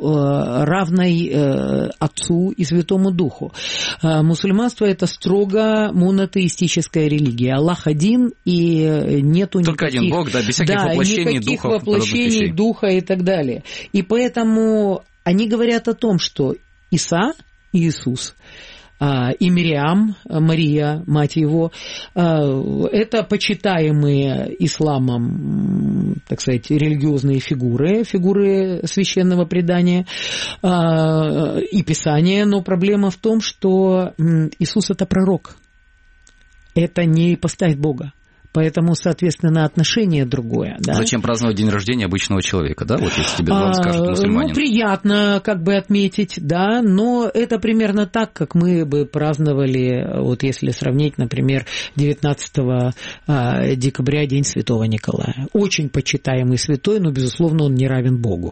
равной Отцу и Святому Духу. Мусульманство – это строго монотеистическая религия. Аллах один, и нету Только никаких... один Бог, да, без всяких да, воплощений никаких духов, воплощений духа и так далее. И поэтому они говорят о том, что Иса, Иисус, и Мириам, Мария, мать его, это почитаемые исламом, так сказать, религиозные фигуры, фигуры священного предания и Писания, но проблема в том, что Иисус – это пророк, это не ипостась Бога. Поэтому, соответственно, отношение другое. Да? Зачем праздновать день рождения обычного человека, да? Вот если тебе вам скажут мусульманин. Ну, приятно как бы отметить, да, но это примерно так, как мы бы праздновали, вот если сравнить, например, девятнадцатого декабря, День Святого Николая. Очень почитаемый святой, но, безусловно, он не равен Богу.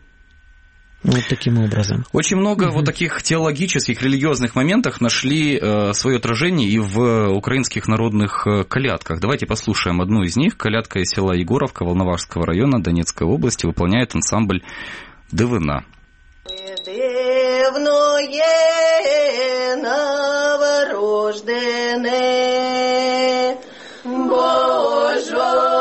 Вот таким образом. Очень много угу. вот таких теологических, религиозных моментов нашли э, свое отражение и в украинских народных колядках. Давайте послушаем одну из них. Колядка из села Егоровка Волновахского района Донецкой области выполняет ансамбль «Дивина». Дивное новорождене Божо.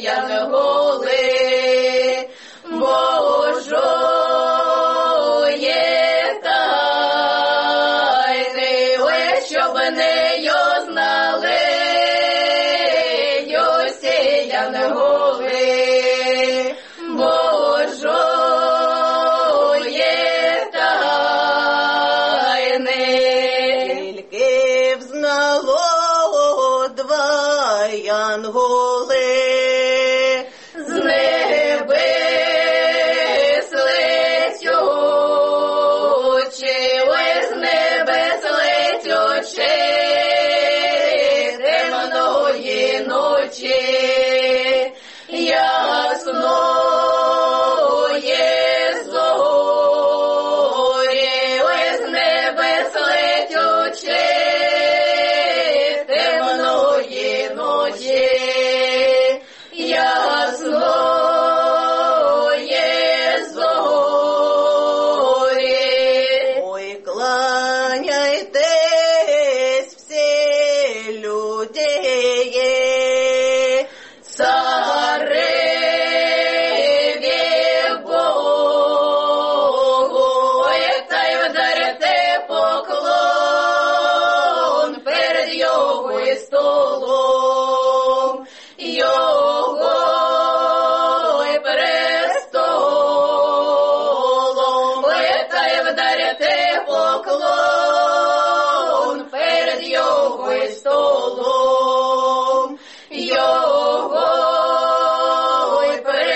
янголи, Божої тайни, ой, щоб нею знали усі янголи, Божої тайни. Тільки взнало два янголи, з небес летючи, ой, з небес летючи, темної ночі, ясної зорі, ой, з небес летючи, темної ночі, ясної зорі. Ой, кланяйтесь всі люди, цареві Богу, ой, та й вдарте поклон перед його столом, його й престолом, ой, та й вдарте поклон перед його столом, його й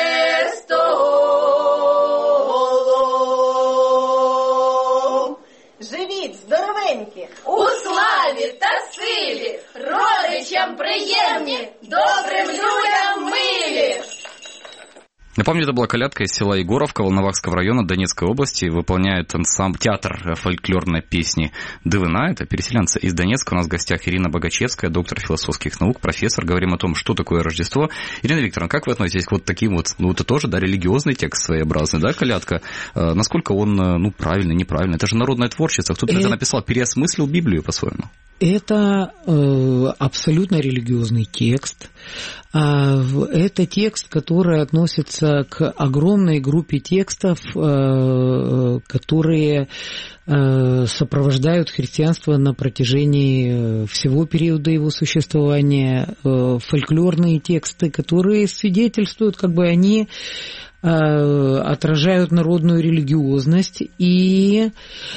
престолом. Живіть здоровенькі, у славі та силі, родичам приємні, добрим людям милі. Напомню, это была колядка из села Егоровка Волновахского района Донецкой области. Выполняет ансамбль театр фольклорной песни «Дывына». Это переселенцы из Донецка. У нас в гостях Ирина Богачевская, доктор философских наук, профессор. Говорим о том, что такое Рождество. Ирина Викторовна, как вы относитесь к вот таким вот, ну это тоже, да, религиозный текст своеобразный, да, колядка? Э, насколько он, ну, правильный, неправильный? Это же народное творчество. Кто-то это написал, переосмыслил Библию по-своему. Это э, абсолютно религиозный текст. Это текст, который относится к огромной группе текстов, э, которые э, сопровождают христианство на протяжении всего периода его существования. Э, фольклорные тексты, которые свидетельствуют, как бы они отражают народную религиозность, и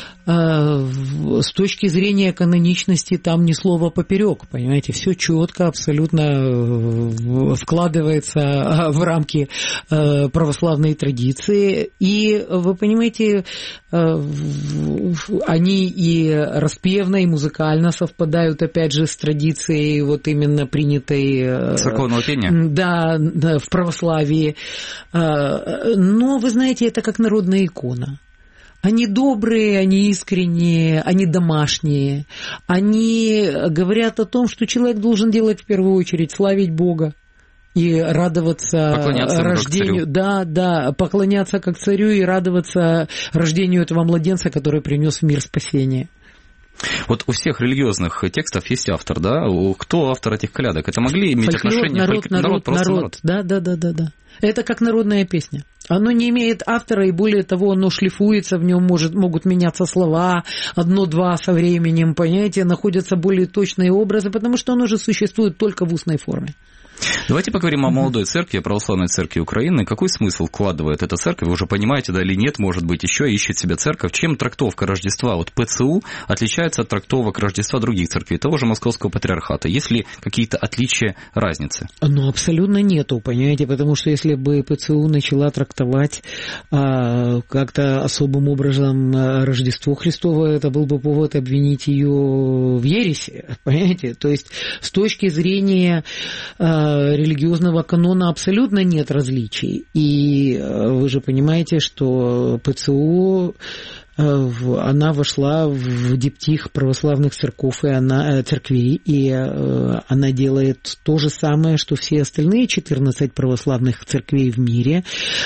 с точки зрения каноничности там ни слова поперек, понимаете, все четко, абсолютно вкладывается в рамки православной традиции, и вы понимаете, они и распевно, и музыкально совпадают, опять же, с традицией вот именно принятой церковного пения, да, да, в православии. Но, вы знаете, это как народная икона. Они добрые, они искренние, они домашние. Они говорят о том, что человек должен делать в первую очередь славить Бога и радоваться рождению, да, да, поклоняться как царю и радоваться рождению этого младенца, который принес в мир спасение. Вот у всех религиозных текстов есть автор, да? Кто автор этих колядок? Это могли иметь Фольклор, отношение? Народ, Фольк... народ, народ, просто народ. народ. Да, да, да, да, да. Это как народная песня. Оно не имеет автора, и более того, оно шлифуется, в нем может, могут меняться слова, одно-два со временем, понимаете, находятся более точные образы, потому что оно же существует только в устной форме. Давайте поговорим о молодой церкви, о православной церкви Украины. Какой смысл вкладывает эта церковь? Вы уже понимаете, да или нет, может быть, еще ищет себя церковь. Чем трактовка Рождества от ПЦУ отличается от трактовок Рождества других церквей, того же Московского патриархата? Есть ли какие-то отличия, разницы? Ну, абсолютно нету, понимаете, потому что если бы ПЦУ начала трактовать а, как-то особым образом Рождество Христово, это был бы повод обвинить ее в ереси, понимаете? То есть с точки зрения а, религиозного канона абсолютно нет различий. И вы же понимаете, что ПЦУ она вошла в диптих православных церков и она, церквей, и она делает то же самое, что все остальные четырнадцать православных церквей в мире,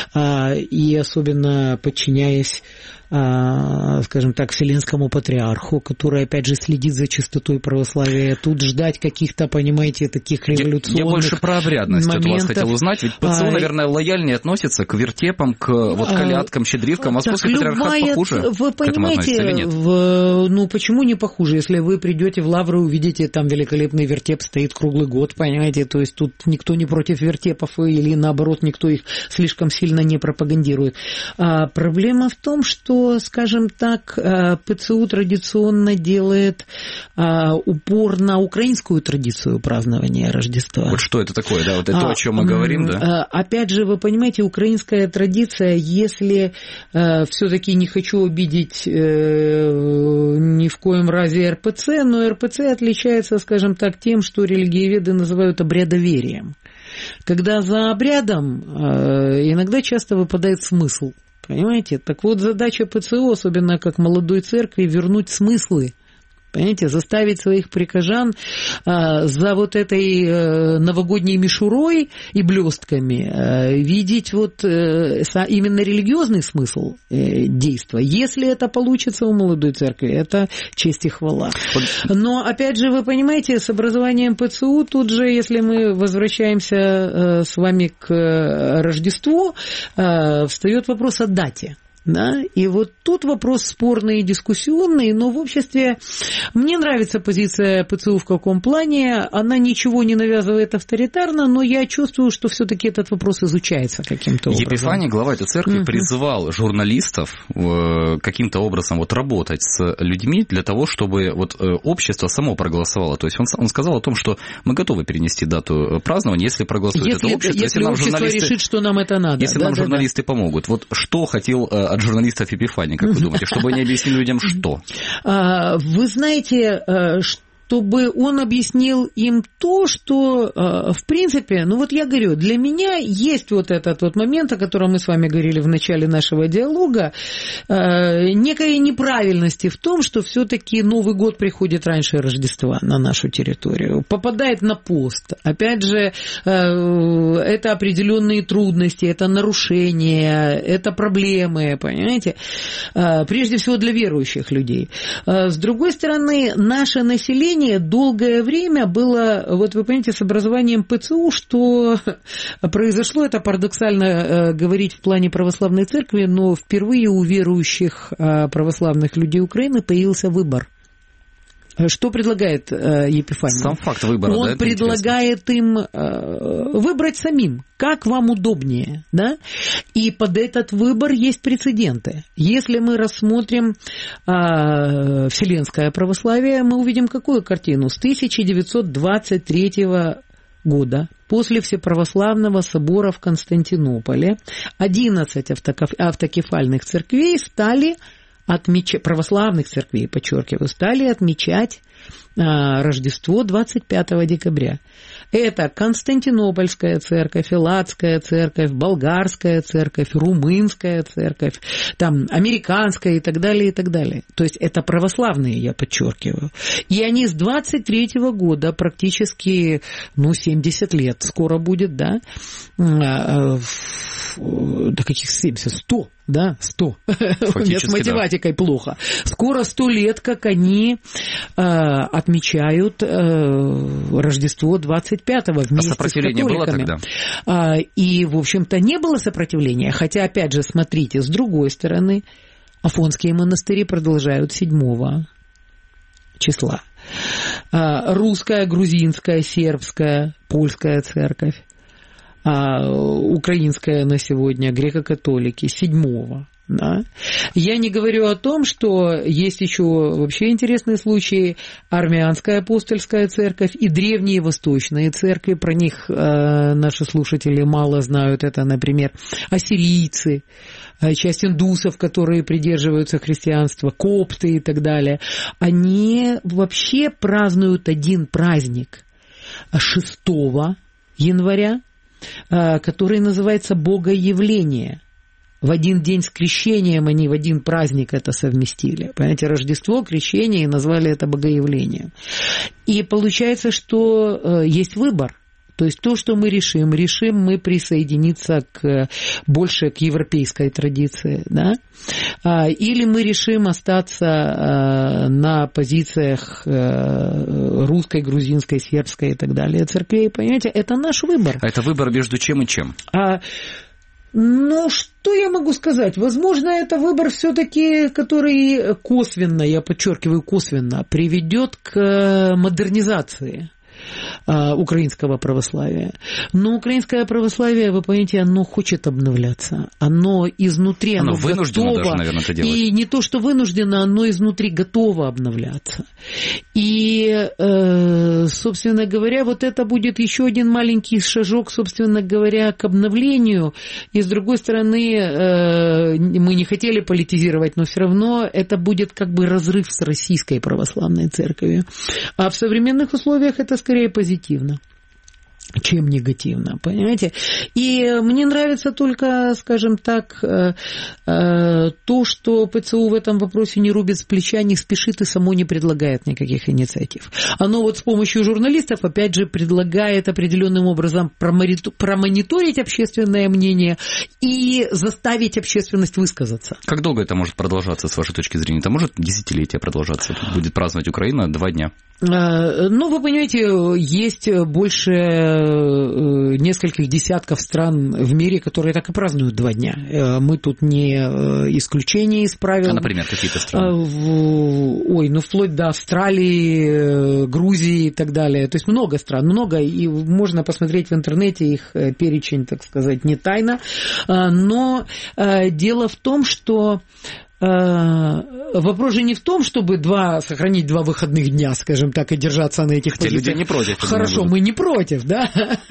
и особенно подчиняясь, скажем так, Вселенскому патриарху, который, опять же, следит за чистотой православия. Тут ждать каких-то, понимаете, таких революционных Я, я больше про обрядность моментов. Вот у вас хотел узнать, ведь ПЦУ, а, наверное, лояльнее относится к вертепам, к вот колядкам, щедривкам. Московский патриархат похуже. Вы понимаете, в, ну почему не похуже? Если вы придете в Лавры, увидите, там великолепный вертеп стоит круглый год, понимаете, то есть тут никто не против вертепов, или наоборот, никто их слишком сильно не пропагандирует. А проблема в том, что, скажем так, ПЦУ традиционно делает упор на украинскую традицию празднования Рождества. Вот что это такое, да, вот это то, о чем мы говорим, да? Опять же, вы понимаете, украинская традиция, если все-таки не хочу обидеть ни в коем разе РПЦ, но РПЦ отличается, скажем так, тем, что религиоведы называют обрядоверием. Когда за обрядом иногда часто выпадает смысл. Понимаете? Так вот, задача ПЦУ, особенно как молодой церкви, вернуть смыслы. Понимаете, заставить своих прихожан а, за вот этой а, новогодней мишурой и блестками а, видеть вот а, именно религиозный смысл а, действия. Если это получится у молодой церкви, это честь и хвала. Но, опять же, вы понимаете, с образованием ПЦУ, тут же, если мы возвращаемся а, с вами к Рождеству, а, встает вопрос о дате. Да? И вот тут вопрос спорный и дискуссионный, но в обществе мне нравится позиция ПЦУ в каком плане. Она ничего не навязывает авторитарно, но я чувствую, что все-таки этот вопрос изучается каким-то образом. Епифаний, глава этой церкви, угу. призывал журналистов каким-то образом вот работать с людьми для того, чтобы вот общество само проголосовало. То есть он, он сказал о том, что мы готовы перенести дату празднования, если проголосует если, это общество. Если, если нам общество решит, что нам это надо. Если да, нам да, журналисты да. помогут. Вот что хотел от журналистов Епифаний, как вы думаете, чтобы они объяснили людям, что? Вы знаете, чтобы он объяснил им то, что, в принципе, ну вот я говорю, для меня есть вот этот вот момент, о котором мы с вами говорили в начале нашего диалога, некой неправильности в том, что все-таки Новый год приходит раньше Рождества на нашу территорию, попадает на пост. Опять же, это определенные трудности, это нарушения, это проблемы, понимаете, прежде всего для верующих людей. С другой стороны, наше население долгое время было, вот вы понимаете, с образованием ПЦУ, что произошло, это парадоксально говорить в плане православной церкви, но впервые у верующих православных людей Украины появился выбор. Что предлагает Епифаний? Сам факт выбора, Он да, предлагает им выбрать самим, как вам удобнее, да? И под этот выбор есть прецеденты. Если мы рассмотрим а, Вселенское православие, мы увидим какую картину? С тысяча девятьсот двадцать третьего года, после Всеправославного собора в Константинополе, одиннадцать автокефальных церквей стали отмечать, православных церквей, подчеркиваю, стали отмечать а, Рождество двадцать пятого декабря. Это Константинопольская церковь, Элладская церковь, Болгарская церковь, Румынская церковь, там, американская и так далее, и так далее. То есть это православные, я подчеркиваю. И они с двадцать третьего года практически, ну, семьдесят лет скоро будет, да, да каких семьдесят, сто, да, сто. У меня с математикой да. плохо. Скоро сто лет, как они э, отмечают э, Рождество двадцать пятого вместе а сопротивление с католиками. было тогда? А, и, в общем-то, не было сопротивления. Хотя, опять же, смотрите, с другой стороны, Афонские монастыри продолжают седьмого числа. А, русская, грузинская, сербская, польская церковь. А, украинская на сегодня, греко-католики, седьмого. Да? Я не говорю о том, что есть еще вообще интересные случаи, армянская апостольская церковь и древние восточные церкви, про них э, наши слушатели мало знают, это, например, ассирийцы, э, часть индусов, которые придерживаются христианства, копты и так далее, они вообще празднуют один праздник шестого января, который называется Богоявление. в один день с крещением они в один праздник это совместили. Понимаете, Рождество, крещение, и назвали это богоявлением. И получается, что есть выбор. То есть то, что мы решим, решим мы присоединиться к, больше к европейской традиции, да? Или мы решим остаться на позициях русской, грузинской, сербской и так далее церквей. Понимаете, это наш выбор. А это выбор между чем и чем? А, ну, что я могу сказать? Возможно, это выбор все-таки, который косвенно, я подчеркиваю, косвенно приведет к модернизации украинского православия. Но украинское православие, вы понимаете, оно хочет обновляться. Оно изнутри, оно, оно вынуждено готово. Даже, наверное, это делать. И не то, что вынуждено, оно изнутри готово обновляться. И, собственно говоря, вот это будет еще один маленький шажок, собственно говоря, к обновлению. И, с другой стороны, мы не хотели политизировать, но все равно это будет как бы разрыв с российской православной церковью. А в современных условиях это скорее позитивно, чем негативно, понимаете? И мне нравится только, скажем так, то, что ПЦУ в этом вопросе не рубит с плеча, не спешит и само не предлагает никаких инициатив. Оно вот с помощью журналистов, опять же, предлагает определенным образом промониторить общественное мнение и заставить общественность высказаться. Как долго это может продолжаться, с вашей точки зрения? Это может десятилетия продолжаться? Будет праздновать Украина два дня? Ну, вы понимаете, есть больше нескольких десятков стран в мире, которые так и празднуют два дня. Мы тут не исключение из правил. А, например, какие-то страны? Ой, ну, вплоть до Австралии, Грузии и так далее. То есть много стран, много, и можно посмотреть в интернете, их перечень, так сказать, не тайна. Но дело в том, что вопрос же не в том, чтобы два, сохранить два выходных дня, скажем так, и держаться на этих Хотя позициях. Люди не против. Хорошо, мы не против, да?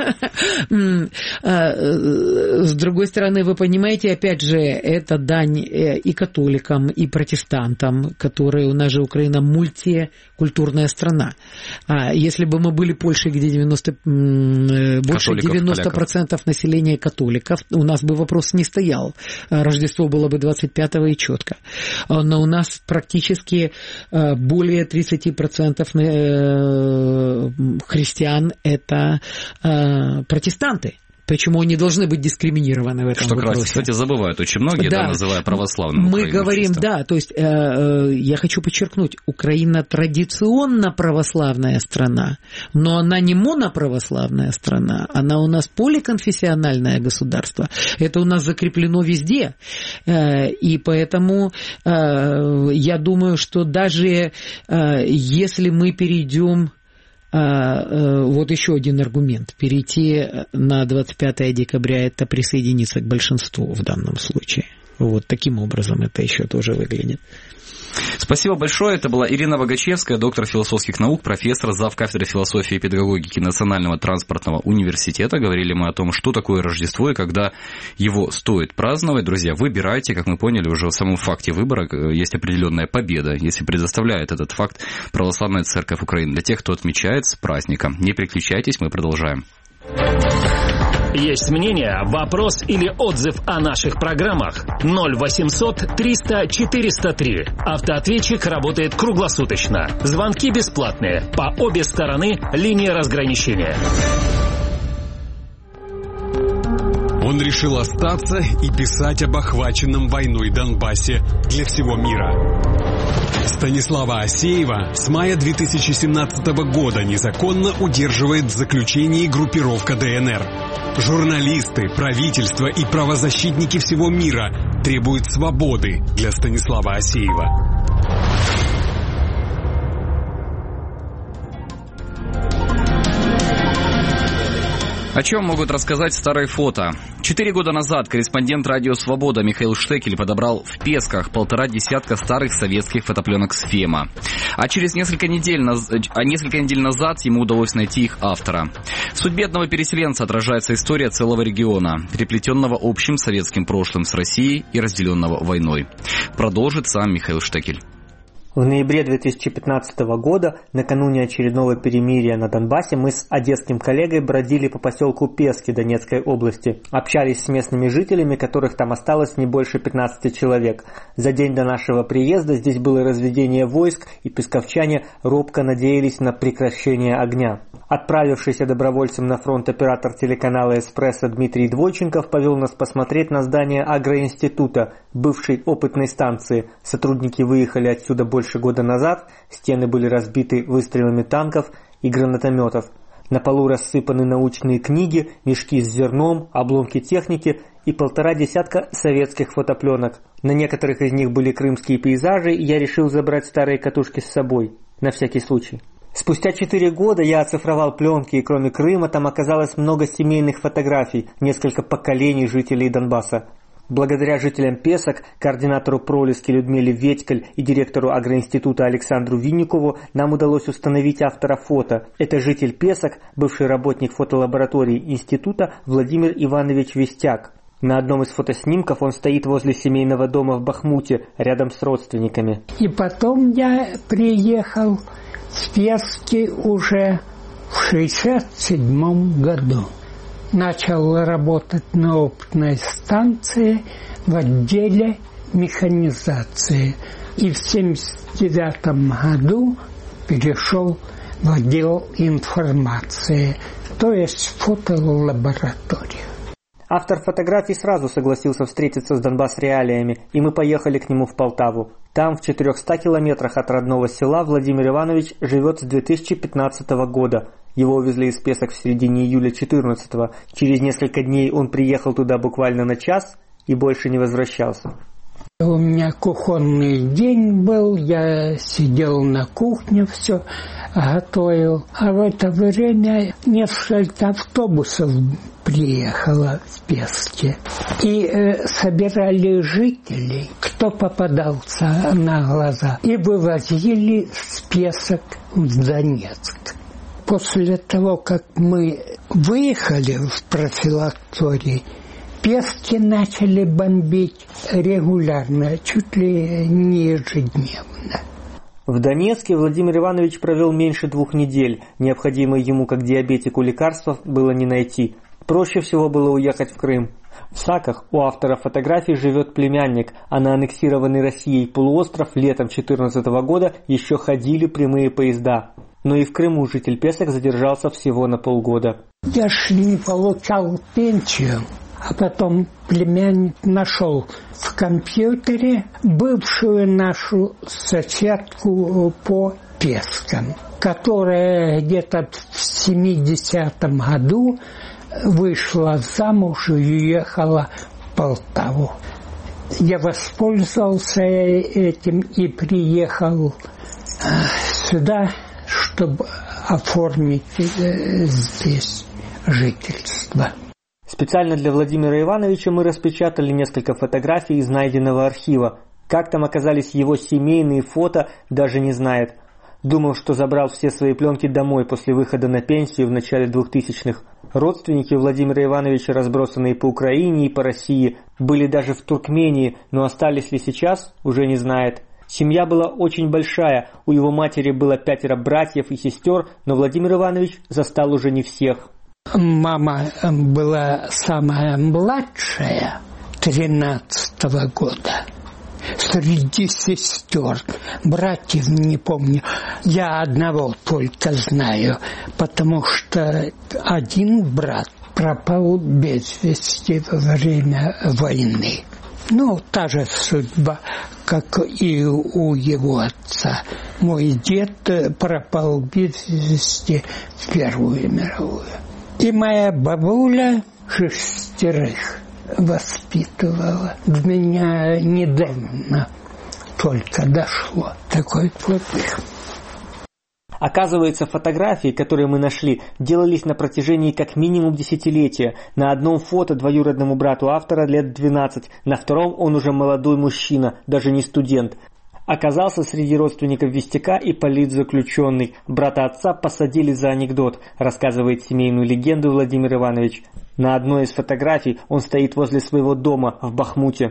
С другой стороны, вы понимаете, опять же, это дань и католикам, и протестантам, которые, у нас же Украина мультикультурная страна. Если бы мы были Польшей, где девяносто, больше девяносто процентов населения католиков, у нас бы вопрос не стоял. Рождество было бы двадцать пятого и четко. Но у нас практически более тридцать процентов христиан – это протестанты. Почему они должны быть дискриминированы в этом Что, вопросе? Что, кстати, забывают очень многие, да, да, называя православным Мы Украину говорим, чисто. Да, то есть э, э, я хочу подчеркнуть, Украина традиционно православная страна, но она не моноправославная страна, она у нас поликонфессиональное государство. Это у нас закреплено везде. Э, и поэтому э, я думаю, что даже э, если мы перейдем... Вот еще один аргумент. Перейти на двадцать пятое декабря – это присоединиться к большинству в данном случае. Вот таким образом это еще тоже выглядит. Спасибо большое. Это была Ирина Вагачевская, доктор философских наук, профессор, завкафедры философии и педагогики Национального транспортного университета. Говорили мы о том, что такое Рождество и когда его стоит праздновать. Друзья, выбирайте. Как мы поняли, уже в самом факте выбора есть определенная победа, если предоставляет этот факт Православная Церковь Украины. Для тех, кто отмечает с праздником. Не переключайтесь, мы продолжаем. Есть мнение, вопрос или отзыв о наших программах? ноль восемьсот триста четыреста три. Автоответчик работает круглосуточно. Звонки бесплатные. По обе стороны линии разграничения. Он решил остаться и писать об охваченном войной Донбассе для всего мира. Станислава Асеева с мая две тысячи семнадцатого года незаконно удерживает в заключении группировка ДНР. Журналисты, правительство и правозащитники всего мира требуют свободы для Станислава Асеева. О чем могут рассказать старые фото? Четыре года назад корреспондент радио «Свобода» Михаил Штекель подобрал в Песках полтора десятка старых советских фотопленок с ФЕМа. А через несколько недель, наз... а несколько недель назад ему удалось найти их автора. В судьбе одного переселенца отражается история целого региона, переплетенного общим советским прошлым с Россией и разделенного войной. Продолжит сам Михаил Штекель. В ноябре две тысячи пятнадцатого года, накануне очередного перемирия на Донбассе, мы с одесским коллегой бродили по поселку Пески Донецкой области, общались с местными жителями, которых там осталось не больше пятнадцати человек. За день до нашего приезда здесь было разведение войск, и песковчане робко надеялись на прекращение огня. Отправившийся добровольцем на фронт оператор телеканала «Эспрессо» Дмитрий Двойченков повел нас посмотреть на здание агроинститута, бывшей опытной станции. Сотрудники выехали отсюда больше года назад, стены были разбиты выстрелами танков и гранатометов. На полу рассыпаны научные книги, мешки с зерном, обломки техники и полтора десятка советских фотопленок. На некоторых из них были крымские пейзажи, и я решил забрать старые катушки с собой, на всякий случай. Спустя четыре года я оцифровал пленки, и кроме Крыма там оказалось много семейных фотографий, несколько поколений жителей Донбасса. Благодаря жителям Песок, координатору пролески Людмиле Ветькаль и директору агроинститута Александру Винникову нам удалось установить автора фото. Это житель Песок, бывший работник фотолаборатории института Владимир Иванович Вестяк. На одном из фотоснимков он стоит возле семейного дома в Бахмуте, рядом с родственниками. И потом я приехал в Пески уже в шестьдесят седьмом году. Начал работать на опытной станции в отделе механизации. И в семьдесят девятом году перешел в отдел информации, то есть фотолабораторию. Автор фотографий сразу согласился встретиться с Донбасс-реалиями, и мы поехали к нему в Полтаву. Там, в четырехстах километрах от родного села, Владимир Иванович живет с две тысячи пятнадцатого года. Его увезли из Песок в середине июля четырнадцатого. Через несколько дней он приехал туда буквально на час и больше не возвращался. У меня кухонный день был, я сидел на кухне, все готовил. А в это время несколько автобусов приехало в Пески. И э, собирали жителей, кто попадался на глаза, и вывозили с Песок в Донецк. После того, как мы выехали в профилакторий, Пески начали бомбить регулярно, чуть ли не ежедневно. В Донецке Владимир Иванович провел меньше двух недель. Необходимые ему как диабетику лекарства было не найти. Проще всего было уехать в Крым. В Саках у автора фотографий живет племянник, а на аннексированный Россией полуостров летом две тысячи четырнадцатого года еще ходили прямые поезда. Но и в Крыму житель Песок задержался всего на полгода. Я ж не получал пенсию. А потом племянник нашел в компьютере бывшую нашу соседку по Пескам, которая где-то в семидесятом году вышла замуж и уехала в Полтаву. Я воспользовался этим и приехал сюда, чтобы оформить здесь жительство. Специально для Владимира Ивановича мы распечатали несколько фотографий из найденного архива. Как там оказались его семейные фото, даже не знает. Думал, что забрал все свои пленки домой после выхода на пенсию в начале двухтысячных. Родственники Владимира Ивановича, разбросанные по Украине и по России, были даже в Туркмении, но остались ли сейчас, уже не знает. Семья была очень большая, у его матери было пятеро братьев и сестер, но Владимир Иванович застал уже не всех. Мама была самая младшая, тринадцатого года. Среди сестер, братьев не помню. Я одного только знаю, потому что один брат пропал без вести во время войны. Ну, та же судьба, как и у его отца. Мой дед пропал без вести в Первую мировую. И моя бабуля шестерых воспитывала. До меня недавно только дошло такой подвиг. Оказывается, фотографии, которые мы нашли, делались на протяжении как минимум десятилетия. На одном фото двоюродному брату автора лет двенадцать, на втором он уже молодой мужчина, даже не студент. Оказался среди родственников Вестяка и политзаключенный. Брата отца посадили за анекдот, рассказывает семейную легенду Владимир Иванович. На одной из фотографий он стоит возле своего дома в Бахмуте.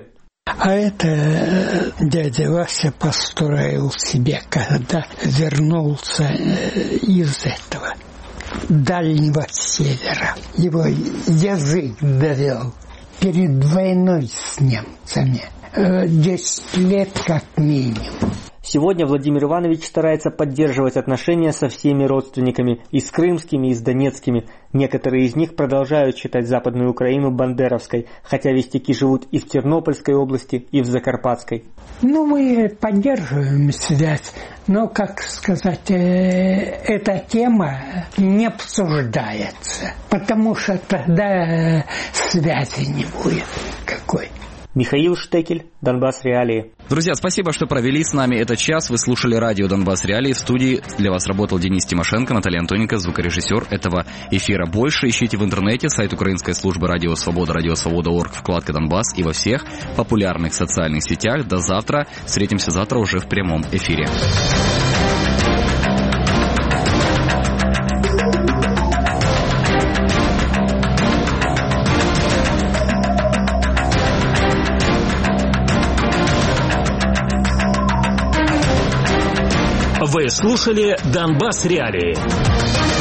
А это дядя Вася построил себе, когда вернулся из этого Дальнего Севера. Его язык довел перед войной с немцами. Десять лет как минимум. Сегодня Владимир Иванович старается поддерживать отношения со всеми родственниками, и с крымскими, и с донецкими. Некоторые из них продолжают считать Западную Украину бандеровской, хотя вестяки живут и в Тернопольской области, и в Закарпатской. Ну, мы поддерживаем связь, но, как сказать, эта тема не обсуждается, потому что тогда связи не будет какой. Михаил Штекель, Донбасс Реалии. Друзья, спасибо, что провели с нами этот час. Вы слушали радио Донбасс Реалии. В студии для вас работал Денис Тимошенко, Наталья Антоненко, звукорежиссер этого эфира. Больше ищите в интернете сайт Украинской службы Радио Свобода, радио свобода точка орг, вкладка Донбасс и во всех популярных социальных сетях. До завтра. Встретимся завтра уже в прямом эфире. Вы слушали «Донбасс Реалии».